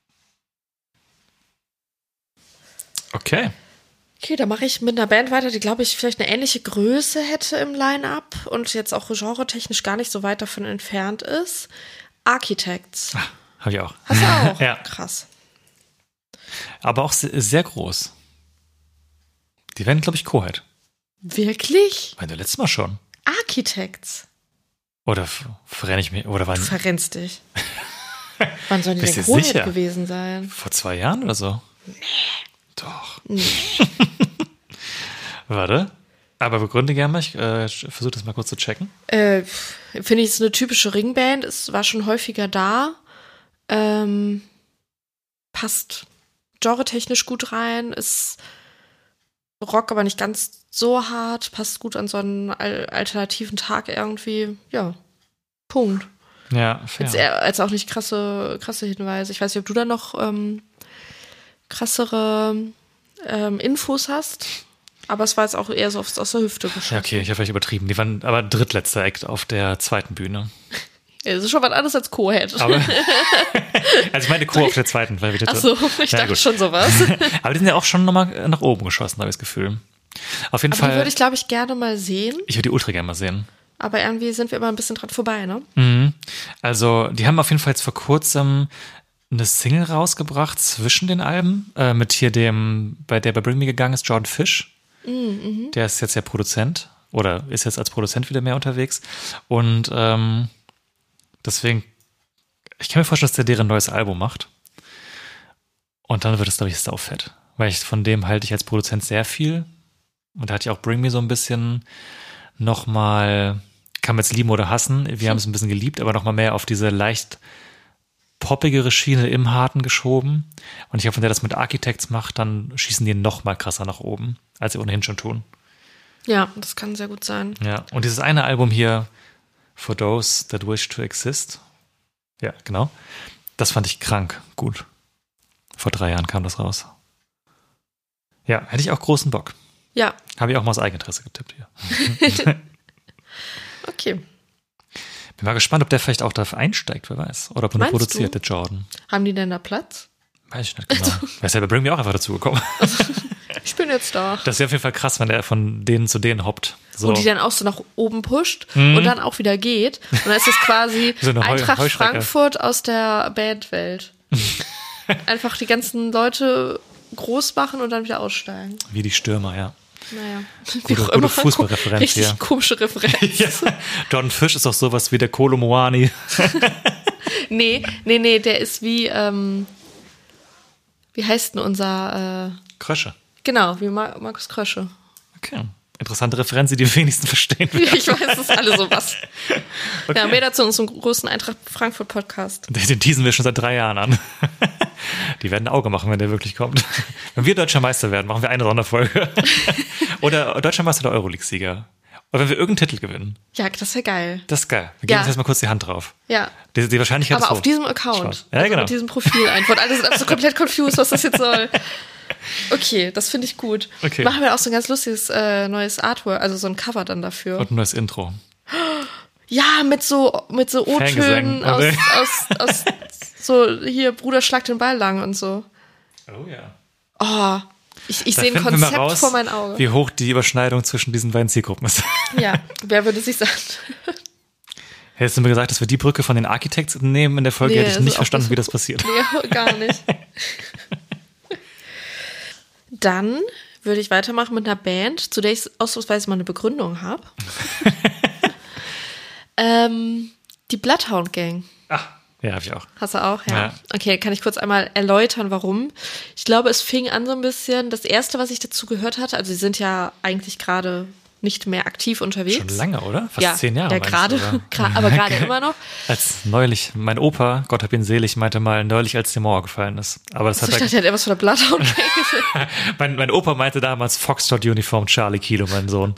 Okay. Okay, da mache ich mit einer Band weiter, die, glaube ich, vielleicht eine ähnliche Größe hätte im Line-Up und jetzt auch genretechnisch gar nicht so weit davon entfernt ist. Architects. Ah, habe ich auch. Hast du auch? Ja. Krass. Aber auch sehr, sehr groß. Die werden, glaube ich, Co-Head. Wirklich? War der letztes Mal schon. Architects. Oder verrenne ich mich? Oder wann? Du verrennst dich. Wann sollen die Bist denn du Co-Head sicher? gewesen sein? Vor zwei Jahren oder so? Nee. Doch. Nee. Warte. Aber begründe gerne mal. Ich äh, versuche das mal kurz zu checken. Äh, Finde ich, es ist eine typische Ringband. Es war schon häufiger da. Ähm, passt genre-technisch gut rein. Ist Rock, aber nicht ganz so hart. Passt gut an so einen al- alternativen Tag irgendwie. Ja, Punkt. Ja, fair. Jetzt eher, als auch nicht krasse, krasse Hinweise. Ich weiß nicht, ob du da noch ähm, krassere ähm, Infos hast. Aber es war jetzt auch eher so aus, aus der Hüfte geschossen. Ja, okay, ich habe vielleicht übertrieben. Die waren aber drittletzter Act auf der zweiten Bühne. Ja, das ist schon was anderes als Co-Head. Aber, also ich meine Co auf der zweiten. Weil wir Ach so, ich ja, dachte gut. schon sowas. Aber die sind ja auch schon nochmal nach oben geschossen, habe ich das Gefühl. Auf jeden Aber Fall. die würde ich, glaube ich, gerne mal sehen. Ich würde die ultra gerne mal sehen. Aber irgendwie sind wir immer ein bisschen dran vorbei, ne? Mhm. Also, die haben auf jeden Fall jetzt vor kurzem eine Single rausgebracht zwischen den Alben, äh, mit hier dem, bei der bei Bring Me gegangen ist, Jordan Fish. Mhm. Der ist jetzt ja Produzent oder ist jetzt als Produzent wieder mehr unterwegs. Und ähm, deswegen Ich kann mir vorstellen, dass der deren neues Album macht. Und dann wird es, glaube ich, saufett. Weil ich von dem halte ich als Produzent sehr viel. Und da hatte ich auch Bring Me so ein bisschen nochmal, kann man jetzt lieben oder hassen. Wir haben es ein bisschen geliebt, aber nochmal mehr auf diese leicht poppigere Schiene im Harten geschoben. Und ich glaube, wenn der das mit Architects macht, dann schießen die noch mal krasser nach oben, als sie ohnehin schon tun. Ja, das kann sehr gut sein. Ja, und dieses eine Album hier, For Those That Wish to Exist, ja, genau, das fand ich krank gut. Vor drei Jahren kam das raus. Ja, hätte ich auch großen Bock. Ja. Habe ich auch mal aus Eigeninteresse getippt hier. Okay. Bin mal gespannt, ob der vielleicht auch dafür einsteigt, wer weiß. Oder ob er nur Meinst produziert, du? der Jordan. Haben die denn da Platz? Weiß ich nicht genau. Wer ist ja bei Bring Me auch einfach dazugekommen. Ich bin jetzt da. Das wäre auf jeden Fall krass, wenn der von denen zu denen hoppt. So. Und die dann auch so nach oben pusht Mhm. und dann auch wieder geht. Und dann ist es quasi So eine Heu- Eintracht Heuschrecke. Frankfurt aus der Bandwelt. Einfach die ganzen Leute groß machen und dann wieder aussteigen. Wie die Stürmer, ja. Naja. Gute, gute Fußballreferenz Richtig hier. komische Referenz. Ja. Don Fisch ist doch sowas wie der Kolo Muani. Nee, nee, nee, der ist wie, ähm, wie heißt denn unser, äh, Krösche. genau, wie Mar- Markus Krösche. Okay. Interessante Referenz, die die wenigsten verstehen. Ich weiß, das ist alle sowas. Okay. Ja, mehr dazu in unserem großen Eintracht Frankfurt Podcast. Den teasen wir schon seit drei Jahren an. Die werden ein Auge machen, wenn der wirklich kommt. Wenn wir Deutscher Meister werden, machen wir eine Sonderfolge. Oder Deutscher Meister oder Euroleague-Sieger. Oder wenn wir irgendeinen Titel gewinnen. Ja, das wäre geil. Das ist geil. Wir geben Ja. uns jetzt mal kurz die Hand drauf. Ja. Die, die Wahrscheinlichkeit Aber ist auf hoch. diesem Account. Ja, also genau. Auf diesem Profil einfach. Alle sind so komplett confused, was das jetzt soll. Okay, das finde ich gut. Okay. Machen wir auch so ein ganz lustiges äh, neues Artwork, also so ein Cover dann dafür. Und ein neues Intro. Ja, mit so, mit so O-Tönen Fangesang. aus, aus, aus so hier, Bruder, schlag den Ball lang und so. Oh ja. Oh, ich, ich Da sehe ein finden wir mal Konzept raus, vor meinen Augen. wie hoch die Überschneidung zwischen diesen beiden Zielgruppen ist. Ja, wer würde sich sagen? Hättest du mir gesagt, dass wir die Brücke von den Architects nehmen in der Folge, Nee, hätte ich das nicht ist auch verstanden, das- wie das passiert. Nee, gar nicht. Dann würde ich weitermachen mit einer Band, zu der ich ausnahmsweise mal eine Begründung habe. ähm, die Bloodhound Gang. Ach, ja, habe ich auch. Hast du auch? Ja. Ja. Okay, kann ich kurz einmal erläutern, warum. Ich glaube, es fing an so ein bisschen, das erste, was ich dazu gehört hatte, also sie sind ja eigentlich gerade nicht mehr aktiv unterwegs. Schon lange, oder? Fast ja, zehn Jahre. Ja, meinst gerade, du, oder? gra- aber gerade immer noch. Als neulich, mein Opa, Gott hab ihn selig, meinte mal, neulich, als die Mauer gefallen ist. Aber das Also ich hat dachte, er hat etwas von der Bloodhound Gang gesagt. er, mein, mein Opa meinte damals Foxtrot Uniform Charlie Kilo, mein Sohn.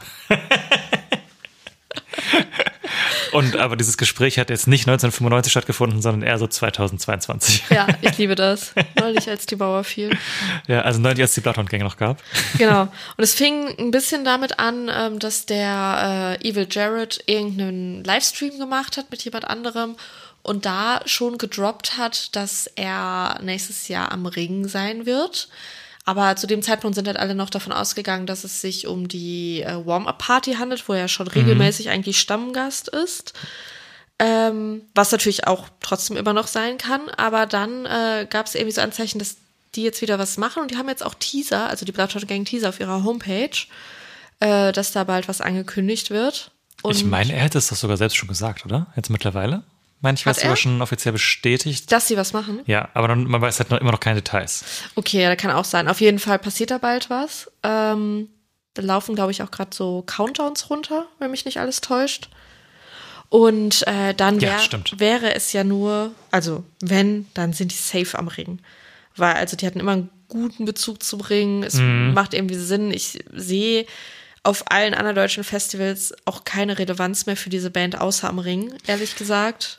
Und aber dieses Gespräch hat jetzt nicht neunzehnhundertfünfundneunzig stattgefunden, sondern eher so zweitausendzweiundzwanzig. Ja, ich liebe das. Neulich, als die Mauer fiel. Ja, also neulich, als die Bloodhound Gang noch gab. Genau. Und es fing ein bisschen damit an, ähm, dass der äh, Evil Jared irgendeinen Livestream gemacht hat mit jemand anderem und da schon gedroppt hat, dass er nächstes Jahr am Ring sein wird. Aber zu dem Zeitpunkt sind halt alle noch davon ausgegangen, dass es sich um die äh, Warm-Up-Party handelt, wo er schon regelmäßig eigentlich Stammgast ist. Ähm, was natürlich auch trotzdem immer noch sein kann. Aber dann äh, gab es irgendwie so Anzeichen, dass die jetzt wieder was machen. Und die haben jetzt auch Teaser, also die Bloodhound Gang Teaser auf ihrer Homepage, äh, dass da bald was angekündigt wird. Und Ich meine, er hätte es doch sogar selbst schon gesagt, oder? Jetzt mittlerweile? Meine ich, Hat weiß sogar er? schon offiziell bestätigt. dass sie was machen? Ja, aber dann, man weiß halt noch, immer noch keine Details. Okay, ja, da kann auch sein. Auf jeden Fall passiert da bald was. Ähm, da laufen, glaube ich, auch gerade so Countdowns runter, wenn mich nicht alles täuscht. Und äh, dann Ja, wär, stimmt. wäre es ja nur, also wenn, dann sind die safe am Ring. Weil, also die hatten immer einen guten Bezug zum Ring. Es Mhm. macht irgendwie Sinn. Ich sehe auf allen anderen deutschen Festivals auch keine Relevanz mehr für diese Band außer am Ring, ehrlich gesagt.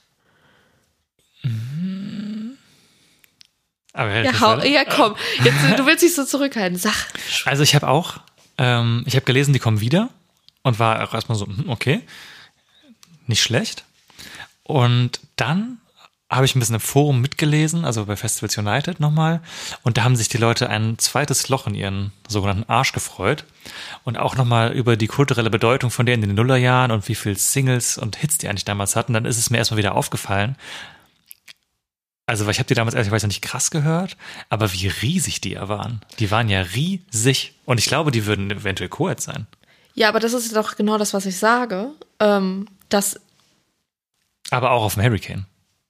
Aber Ja, hau, ja komm, jetzt, du willst dich so zurückhalten. Sag. Also ich habe auch, ähm, ich habe gelesen, die kommen wieder und war auch erstmal so, hm, okay, nicht schlecht. Und dann habe ich ein bisschen im Forum mitgelesen, also bei Festivals United nochmal. Und da haben sich die Leute ein zweites Loch in ihren sogenannten Arsch gefreut. Und auch nochmal über die kulturelle Bedeutung von denen in den Nullerjahren und wie viel Singles und Hits die eigentlich damals hatten. Dann ist es mir erstmal wieder aufgefallen. Also, weil ich habe die damals ehrlicherweise nicht krass gehört, aber wie riesig die ja waren. Die waren ja riesig. Und ich glaube, die würden eventuell Co-Ed sein. Ja, aber das ist doch genau das, was ich sage. Ähm, dass, Aber auch auf dem Hurricane.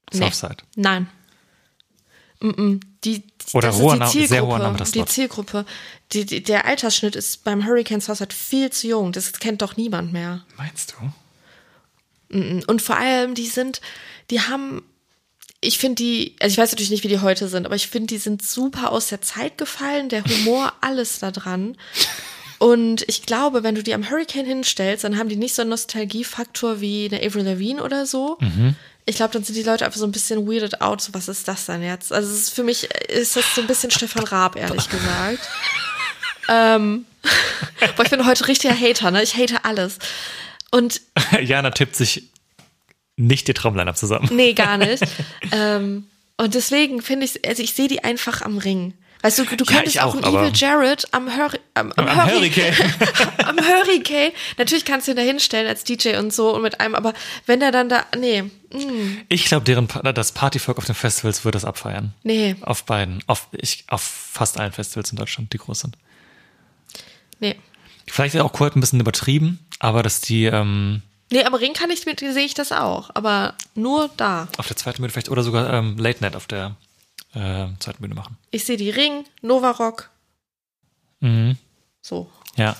Southside. Nee. Nein. Mm-mm. Die, die, Oder das hoher ist die Name, sehr hoher Zielgruppe. Name, das Die Slot. Zielgruppe. Die, die, der Altersschnitt ist beim Hurricane Southside viel zu jung. Das kennt doch niemand mehr. Meinst du? Und vor allem, die sind, die haben, ich finde die, also ich weiß natürlich nicht, wie die heute sind, aber ich finde, die sind super aus der Zeit gefallen, der Humor, alles da dran. Und ich glaube, wenn du die am Hurricane hinstellst, dann haben die nicht so einen Nostalgiefaktor wie eine Avril Lavigne oder so. Mhm. Ich glaube, dann sind die Leute einfach so ein bisschen weirded out, so was ist das denn jetzt? Also es ist für mich ist das so ein bisschen Stefan Raab, ehrlich gesagt. ähm, boah, ich bin heute richtiger Hater, ne? Ich hate alles. Und Jana tippt sich nicht die Traumline-Up zusammen. nee, gar nicht. ähm, und deswegen finde ich, also ich sehe die einfach am Ring. Weißt du, du Ja, könntest ich auch auch, einen aber- Evil Jared am, Hurri- am, am, Am Hurri- Hurricane. am Hurricane. Natürlich kannst du ihn da hinstellen als D J und so und mit einem, aber wenn er dann da, nee, mm, Ich glaube, deren Pa- das Partyvolk auf den Festivals wird das abfeiern. nee, Auf beiden. Auf, ich, auf fast allen Festivals in Deutschland, die groß sind. nee. Vielleicht ist auch Kurt ein bisschen übertrieben, aber dass die ähm, Nee, am Ring kann ich mit, sehe ich das auch, aber nur da. auf der zweiten Bühne vielleicht oder sogar ähm, Late Night auf der äh, zweiten Bühne machen. Ich sehe die Ring, Nova Rock, Mhm. so. Ja.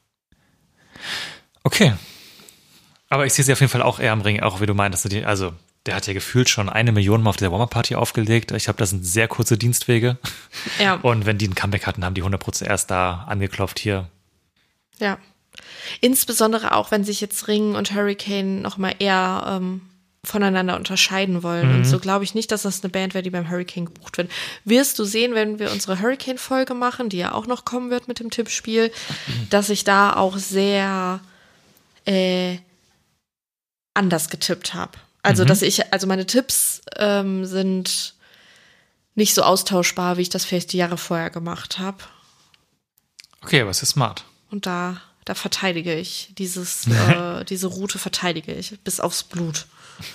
Okay. Aber ich sehe sie auf jeden Fall auch eher am Ring, auch wie du meintest. Die, also, der hat ja gefühlt schon eine Million Mal auf dieser Warm-Up-Party aufgelegt. Ich glaube, das sind sehr kurze Dienstwege. Ja, Und wenn die ein Comeback hatten, haben die hundert Prozent erst da angeklopft hier. ja. Insbesondere auch, wenn sich jetzt Ring und Hurricane noch mal eher ähm, voneinander unterscheiden wollen. Mhm. Und so glaube ich nicht, dass das eine Band wäre, die beim Hurricane gebucht wird. Wirst du sehen, wenn wir unsere Hurricane-Folge machen, die ja auch noch kommen wird mit dem Tippspiel, dass ich da auch sehr äh, anders getippt habe. Also, Mhm. dass ich, also meine Tipps ähm, sind nicht so austauschbar, wie ich das vielleicht die Jahre vorher gemacht habe. Okay, aber es ist smart. Und da, da verteidige ich dieses, äh, diese Route verteidige ich bis aufs Blut.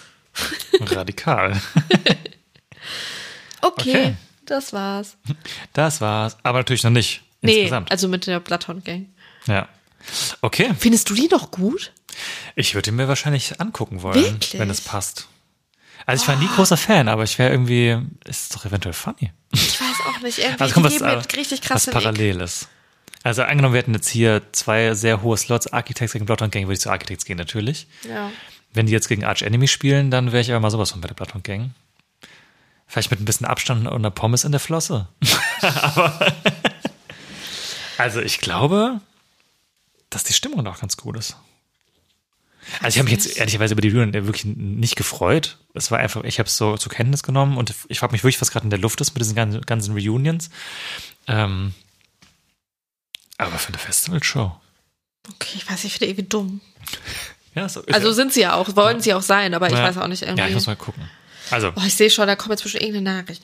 Radikal. Okay, Okay. das war's. Das war's. Aber natürlich noch nicht. Nee, Insgesamt. also mit der Bloodhound Gang. Ja. Okay. Findest du die noch gut? Ich würde ihn mir wahrscheinlich angucken wollen, Wirklich? wenn es passt. Also ich war nie großer Fan, aber ich wäre irgendwie, ist doch eventuell funny. Ich weiß auch nicht. Irgendwie Also kommt die was, geben äh, mir richtig was krasse Paralleles. Also angenommen, wir hätten jetzt hier zwei sehr hohe Slots, Architects gegen Bloodhound Gang, würde ich zu Architects gehen natürlich. Ja. Wenn die jetzt gegen Arch Enemy spielen, dann wäre ich aber mal sowas von bei der Bloodhound Gang. Vielleicht mit ein bisschen Abstand und einer Pommes in der Flosse. aber also ich glaube, dass die Stimmung auch ganz gut ist. Also ich habe mich jetzt ehrlicherweise über die Reunion wirklich nicht gefreut. Es war einfach, ich habe es so zur Kenntnis genommen und ich frage mich wirklich, was gerade in der Luft ist mit diesen ganzen, ganzen Reunions. Ähm, aber für eine Festivalshow. Okay, ich weiß, ich finde irgendwie dumm. Ja, so, Also sind sie ja auch, wollen sie auch sein, aber ich ja. weiß auch nicht irgendwie. Ja, ich muss mal gucken. Also, Oh, ich sehe schon, da kommt jetzt bestimmt irgendeine Nachricht.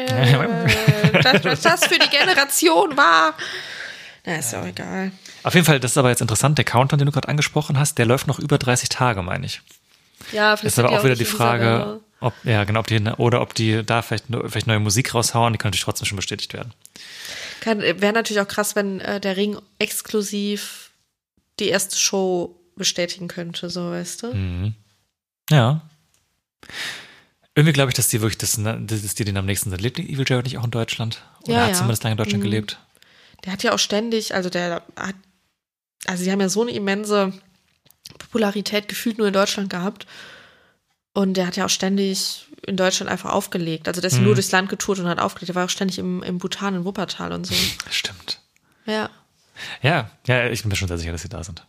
das, was das für die Generation war. Na, ist ja auch egal. auf jeden Fall, das ist aber jetzt interessant, der Countdown, den du gerade angesprochen hast, der läuft noch über dreißig Tage, meine ich. Ja, vielleicht Ist aber sind auch wieder nicht die in Frage, dieser- ob, ja, genau, ob die, oder ob die da vielleicht, vielleicht neue Musik raushauen, die kann natürlich trotzdem schon bestätigt werden. Kann, wäre natürlich auch krass, wenn äh, der Ring exklusiv die erste Show bestätigen könnte, so, weißt du? Mhm. Ja. Irgendwie glaube ich, dass die wirklich, das, das ist die, den am nächsten sind. Lebt die Evil Jared nicht auch in Deutschland? Oder Ja, hat ja. zumindest lange in Deutschland Mhm. gelebt? Der hat ja auch ständig, also der hat, also die haben ja so eine immense Popularität gefühlt nur in Deutschland gehabt. Und der hat ja auch ständig in Deutschland einfach aufgelegt. Also der ist Mhm. nur durchs Land getourt und hat aufgelegt. Der war auch ständig im, im Bhutan, in Wuppertal und so. Stimmt. Ja. Ja, ja, ich bin mir schon sehr sicher, dass sie da sind.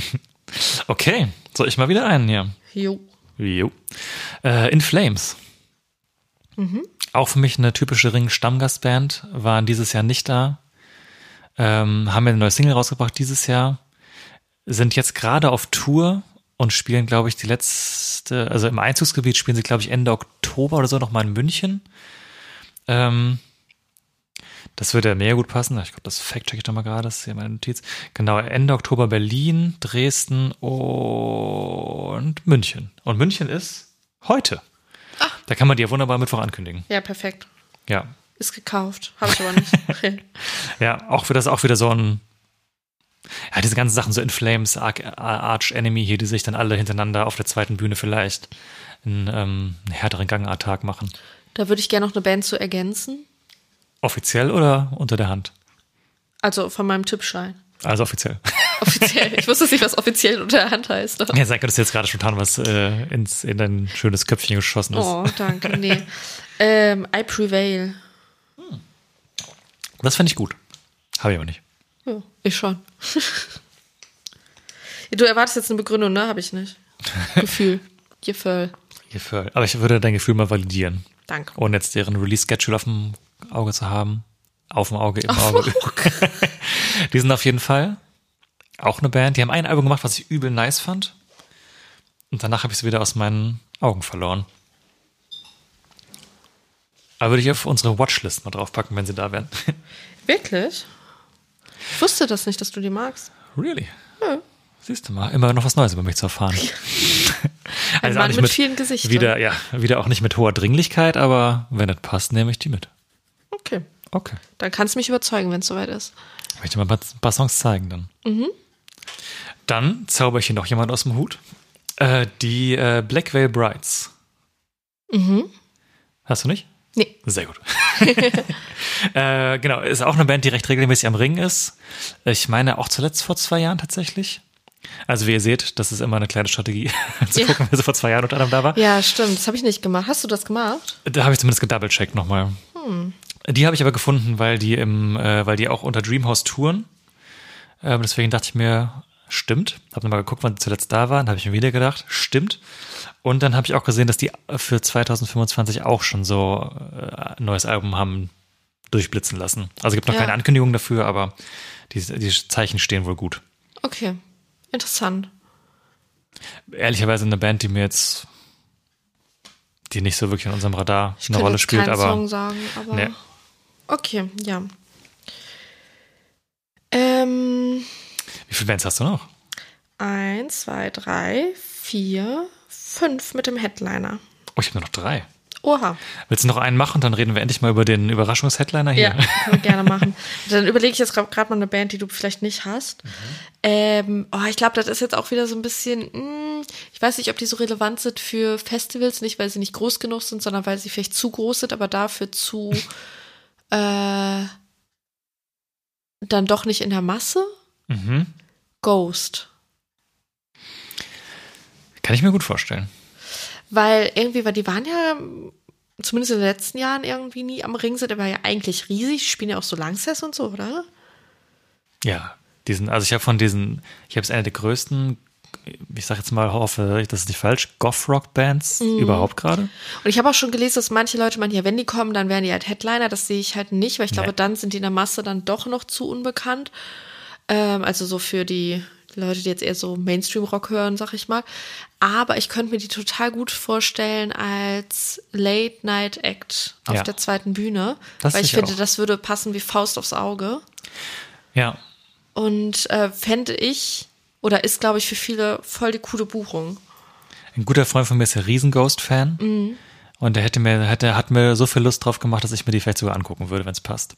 Okay, soll ich mal wieder einen hier? Jo. Jo. Äh, In Flames. Mhm. Auch für mich eine typische Ring-Stammgastband, waren dieses Jahr nicht da. Ähm, haben wir eine neue Single rausgebracht dieses Jahr. Sind jetzt gerade auf Tour und spielen, glaube ich, die letzte, also im Einzugsgebiet spielen sie, glaube ich, Ende Oktober oder so nochmal in München. Ähm, das würde ja mega gut passen. Ich glaube, das fact-check ich doch mal gerade, das ist hier meine Notiz. Genau, Ende Oktober Berlin, Dresden und München. Und München ist heute. Ach. Da kann man die ja wunderbar Mittwoch ankündigen. Ja, perfekt. Ja. Ist gekauft. Habe ich aber nicht. Ja, auch für das auch wieder so ein Ja, diese ganzen Sachen, so In Flames, Arch, Arch Enemy hier, die sich dann alle hintereinander auf der zweiten Bühne vielleicht einen, ähm, einen härteren Gangart-Tag machen. Da würde ich gerne noch eine Band zu ergänzen. Offiziell oder unter der Hand? Also von meinem Tippschein. Also offiziell. Offiziell. Ich wusste nicht, was offiziell unter der Hand heißt. Ja, sag, dass du jetzt gerade spontan was äh, ins, in dein schönes Köpfchen geschossen ist. Oh, danke. Nee. ähm, I Prevail. Hm. Das fand ich gut. Habe ich aber nicht. Ja, ich schon. Du erwartest jetzt eine Begründung, ne? Habe ich nicht. Gefühl. Gefühl. Gefühl. Aber ich würde dein Gefühl mal validieren. Danke. Ohne jetzt deren Release-Schedule auf dem Auge zu haben. Auf dem Auge, im Auge. Die sind auf jeden Fall auch eine Band. Die haben ein Album gemacht, was ich übel nice fand. Und danach habe ich es wieder aus meinen Augen verloren. Aber würde ich auf unsere Watchlist mal draufpacken, wenn sie da wären. Wirklich? Ich wusste das nicht, dass du die magst. Really? Ja. Siehst du mal, immer noch was Neues über mich zu erfahren. Ein Also Mann auch nicht mit, mit vielen Gesichtern. Wieder, ja, wieder auch nicht mit hoher Dringlichkeit, aber wenn das passt, nehme ich die mit. Okay. Okay. Dann kannst du mich überzeugen, wenn es soweit ist. Ich möchte mal ein paar Songs zeigen dann. Mhm. Dann zauber ich hier noch jemand aus dem Hut. Äh, die äh, Black Veil Brides. Mhm. Hast du nicht? Nee. Sehr gut. äh, genau, ist auch eine Band, die recht regelmäßig am Ring ist. Ich meine auch zuletzt vor zwei Jahren tatsächlich. Also wie ihr seht, das ist immer eine kleine Strategie, zu ja. gucken, wer so vor zwei Jahren unter anderem da war. Ja, stimmt. Das habe ich nicht gemacht. Hast du das gemacht? Da habe ich zumindest gedoublecheckt nochmal. Hm. Die habe ich aber gefunden, weil die im, äh, weil die auch unter Dreamhouse touren. Äh, deswegen dachte ich mir, stimmt. Habe nochmal geguckt, wann die zuletzt da waren. Habe ich mir wieder gedacht, stimmt. Und dann habe ich auch gesehen, dass die für zwanzig fünfundzwanzig auch schon so äh, ein neues Album haben durchblitzen lassen. Also es gibt noch Ja. keine Ankündigung dafür, aber die, die Zeichen stehen wohl gut. Okay. Interessant. Ehrlicherweise eine Band, die mir jetzt, die nicht so wirklich in unserem Radar Ich eine könnte Rolle jetzt spielt, keinen aber Song sagen, aber nee. Okay, ja. Ähm, Wie viele Bands hast du noch? eins, zwei, drei, vier, fünf mit dem Headliner. Oh, ich habe nur noch drei. Oha. Willst du noch einen machen? Dann reden wir endlich mal über den Überraschungsheadliner hier. Ja, können wir gerne machen. Dann überlege ich jetzt gerade mal eine Band, die du vielleicht nicht hast. Mhm. Ähm, oh, ich glaube, das ist jetzt auch wieder so ein bisschen, mh, ich weiß nicht, ob die so relevant sind für Festivals, nicht weil sie nicht groß genug sind, sondern weil sie vielleicht zu groß sind, aber dafür zu äh, dann doch nicht in der Masse. Mhm. Ghost. Kann ich mir gut vorstellen. Weil irgendwie, weil die waren ja zumindest in den letzten Jahren irgendwie nie am Ring, sind aber ja eigentlich riesig. Die spielen ja auch so Langsess und so, oder? Ja, diesen, also ich habe von diesen, ich habe es eine der größten, ich sag jetzt mal, hoffe, das ist nicht falsch, Goth-Rock-Bands Mhm. überhaupt gerade. Und ich habe auch schon gelesen, dass manche Leute meinen, ja, wenn die kommen, dann wären die halt Headliner. Das sehe ich halt nicht, weil ich glaube, Nee. dann sind die in der Masse dann doch noch zu unbekannt. Ähm, also so für die Leute, die jetzt eher so Mainstream-Rock hören, sag ich mal. Aber ich könnte mir die total gut vorstellen als Late-Night-Act auf Ja. der zweiten Bühne. Das weil ich sicher finde, auch. das würde passen wie Faust aufs Auge. Ja, Und äh, fände ich, oder ist, glaube ich, für viele voll die coole Buchung. ein guter Freund von mir ist ja Riesen-Ghost-Fan. Mhm. Und der hätte mir, hätte, hat mir so viel Lust drauf gemacht, dass ich mir die vielleicht sogar angucken würde, wenn es passt.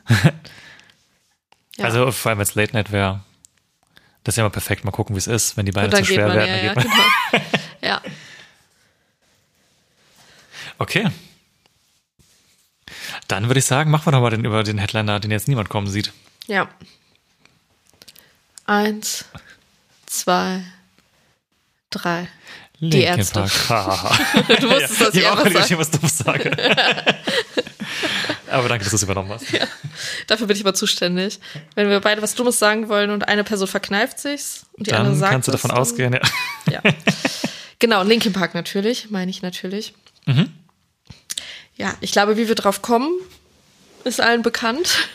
Ja. Also vor allem, wenn es Late Night wäre, das ist ja immer perfekt. Mal gucken, wie es ist. Wenn die Beine Und dann zu geht schwer man, werden, ja, ja, dann geht man. genau. Ja. Okay. Dann würde ich sagen, machen wir doch mal den, über den Headliner, den jetzt niemand kommen sieht. Ja. Eins, zwei, drei. Die Linkin Ärzte. Park. Ha. Du wusstest, dass ich ich habe auch einfach nicht, sage. was du sage. Aber danke, dass du es übernommen hast. Ja. Dafür bin ich aber zuständig. Wenn wir beide was Dummes sagen wollen und eine Person verkneift sich's und die andere Dann sagt kannst du davon es, dann- ausgehen, ja. Ja. Genau, Linkin Park natürlich, meine ich natürlich. Mhm. Ja, ich glaube, wie wir drauf kommen, ist allen bekannt.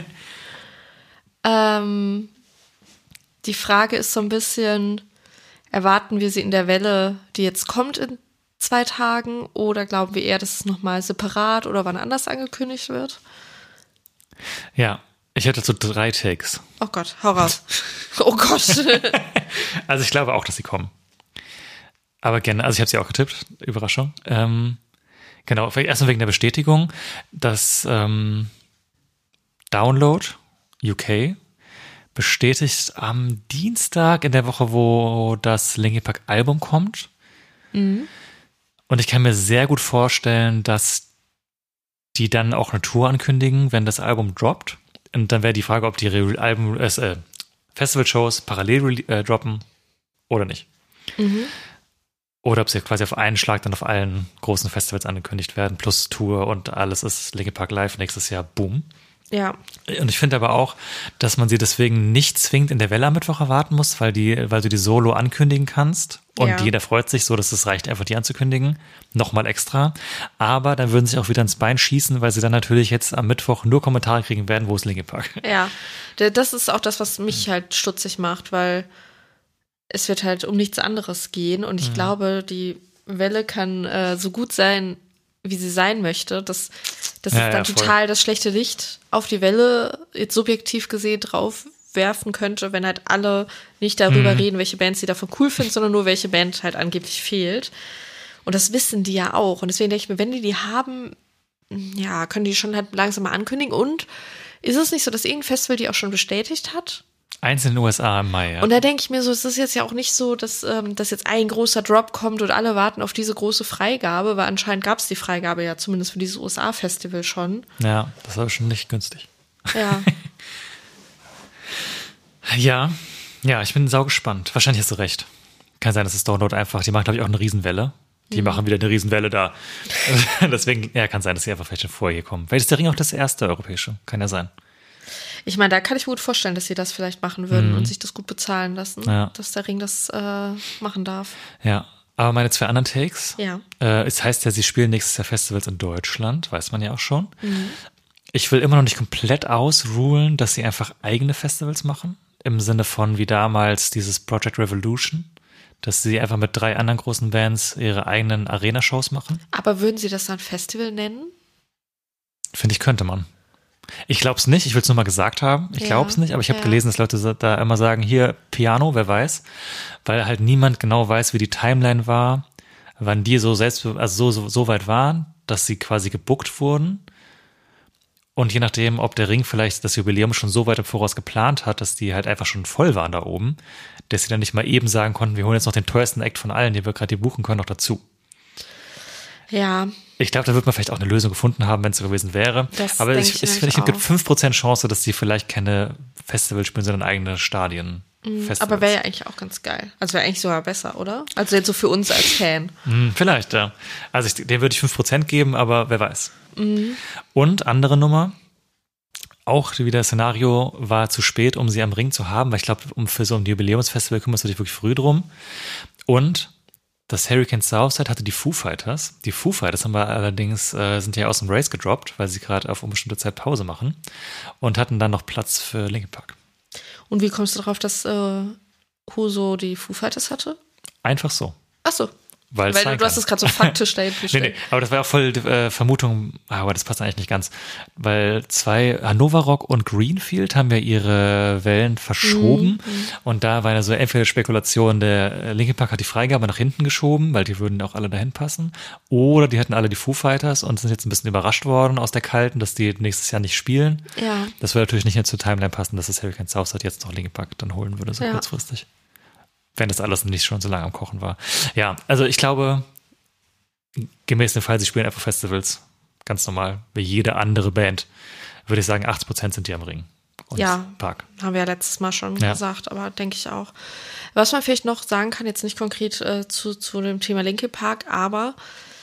ähm, die Frage ist so ein bisschen, erwarten wir sie in der Welle, die jetzt kommt in zwei Tagen, oder glauben wir eher, dass es nochmal separat oder wann anders angekündigt wird? Ja, ich hätte so drei Takes. Oh Gott, hau raus. Oh Gott. Also ich glaube auch, dass sie kommen. Aber gerne, also ich habe sie auch getippt, Überraschung. Ähm, genau, erstmal wegen der Bestätigung, dass ähm, Download U K bestätigt am Dienstag in der Woche, wo das Linkin Park Album kommt. Mhm. Und ich kann mir sehr gut vorstellen, dass die dann auch eine Tour ankündigen, wenn das Album droppt. Und dann wäre die Frage, ob die Re- Album, äh, Festival-Shows parallel äh, droppen oder nicht. Mhm. Oder ob sie quasi auf einen Schlag dann auf allen großen Festivals angekündigt werden, plus Tour und alles ist Linkin Park Live nächstes Jahr, boom. Ja. Und ich finde aber auch, dass man sie deswegen nicht zwingend in der Welle am Mittwoch erwarten muss, weil die, weil du die Solo ankündigen kannst und Ja. jeder freut sich so, dass es reicht, einfach die anzukündigen. Nochmal extra. Aber dann würden sie sich auch wieder ins Bein schießen, weil sie dann natürlich jetzt am Mittwoch nur Kommentare kriegen werden, wo ist Linkin Park. Ja, D- das ist auch das, was mich halt stutzig macht, weil es wird halt um nichts anderes gehen und ich Mhm. glaube, die Welle kann äh, so gut sein, wie sie sein möchte, dass, dass Ja, es dann ja, voll. total das schlechte Licht auf die Welle jetzt subjektiv gesehen drauf werfen könnte, wenn halt alle nicht darüber Mhm. reden, welche Bands sie davon cool finden, sondern nur welche Band halt angeblich fehlt. Und das wissen die ja auch. Und deswegen denke ich mir, wenn die die haben, ja, können die schon halt langsam mal ankündigen. Und ist es nicht so, dass irgendein Festival die auch schon bestätigt hat? Eins in den U S A im Mai, ja. Und da denke ich mir so, es ist jetzt ja auch nicht so, dass, ähm, dass jetzt ein großer Drop kommt und alle warten auf diese große Freigabe, weil anscheinend gab es die Freigabe ja zumindest für dieses U S A-Festival schon. Ja, das war schon nicht günstig. Ja. Ja, ja, ich bin saugespannt. Wahrscheinlich hast du recht. Kann sein, dass es Download einfach, die machen, glaube ich, auch eine Riesenwelle. Die machen wieder eine Riesenwelle da. Deswegen, ja, kann sein, dass sie einfach vielleicht schon vorher hier kommen. Vielleicht ist der Ring auch das erste europäische. Kann ja sein. Ich meine, da kann ich mir gut vorstellen, dass sie das vielleicht machen würden Mhm. und sich das gut bezahlen lassen, Ja. dass der Ring das äh, machen darf. Ja, aber meine zwei anderen Takes. Ja. Äh, es heißt ja, sie spielen nächstes Jahr Festivals in Deutschland, weiß man ja auch schon. Mhm. Ich will immer noch nicht komplett ausrulen, dass sie einfach eigene Festivals machen. Im Sinne von wie damals dieses Project Revolution, dass sie einfach mit drei anderen großen Bands ihre eigenen Arena-Shows machen. Aber würden sie das dann Festival nennen? Finde ich, könnte man. Ich glaube es nicht, ich will es nur mal gesagt haben. Ich Ja, glaube es nicht, aber ich habe ja. gelesen, dass Leute da immer sagen, hier Piano, wer weiß, weil halt niemand genau weiß, wie die Timeline war, wann die so selbst, also so, so, so weit waren, dass sie quasi gebuckt wurden. Und je nachdem, ob der Ring vielleicht das Jubiläum schon so weit im Voraus geplant hat, dass die halt einfach schon voll waren da oben, dass sie dann nicht mal eben sagen konnten, wir holen jetzt noch den teuersten Act von allen, den wir gerade hier buchen können, noch dazu. Ja, Ich glaube, da wird man vielleicht auch eine Lösung gefunden haben, wenn es so gewesen wäre. Das Aber denke ich, ich ich, nämlich ich, es gibt auch. fünf Prozent Chance, dass die vielleicht keine Festivals spielen, sondern eigene Stadien. Festivals. aber wäre ja eigentlich auch ganz geil. Also wäre eigentlich sogar besser, oder? Also jetzt so für uns als Fan. Hm, vielleicht, ja. Also ich, dem würde ich fünf Prozent geben, aber wer weiß. Mhm. Und andere Nummer, auch wieder Szenario war zu spät, um sie am Ring zu haben, weil ich glaube, um für so ein Jubiläumsfestival kümmerst du dich wirklich früh drum. Und das Hurricane Southside hatte die Foo Fighters. Die Foo Fighters haben wir allerdings, äh, sind ja aus dem Race gedroppt, weil sie gerade auf unbestimmte Zeit Pause machen und hatten dann noch Platz für Linkin Park. Und wie kommst du darauf, dass äh, Huso die Foo Fighters hatte? Einfach so. Ach so. Weil, es Weil sein du, du hast kann. es gerade so faktisch dahin Nee, gestellt. nee, aber das war auch voll äh, Vermutung, aber das passt eigentlich nicht ganz. Weil zwei, Hannover Rock und Greenfield haben ja ihre Wellen verschoben. Mhm. Und da war ja so entweder Spekulation, der Linkin Park hat die Freigabe nach hinten geschoben, weil die würden auch alle dahin passen. Oder die hatten alle die Foo Fighters und sind jetzt ein bisschen überrascht worden aus der Kalten, dass die nächstes Jahr nicht spielen. Ja. Das würde natürlich nicht mehr zur Timeline passen, dass das Hurricane Southside jetzt noch Linkin Park dann holen würde, so Ja. kurzfristig. Wenn das alles nicht schon so lange am Kochen war. Ja, also ich glaube, gemäß dem Fall, sie spielen einfach Festivals. Ganz normal. Wie jede andere Band. Würde ich sagen, achtzig Prozent sind die am Ring. Und Ja. Park. Haben wir ja letztes Mal schon Ja. gesagt, aber denke ich auch. Was man vielleicht noch sagen kann, jetzt nicht konkret äh, zu, zu dem Thema Linkin Park, aber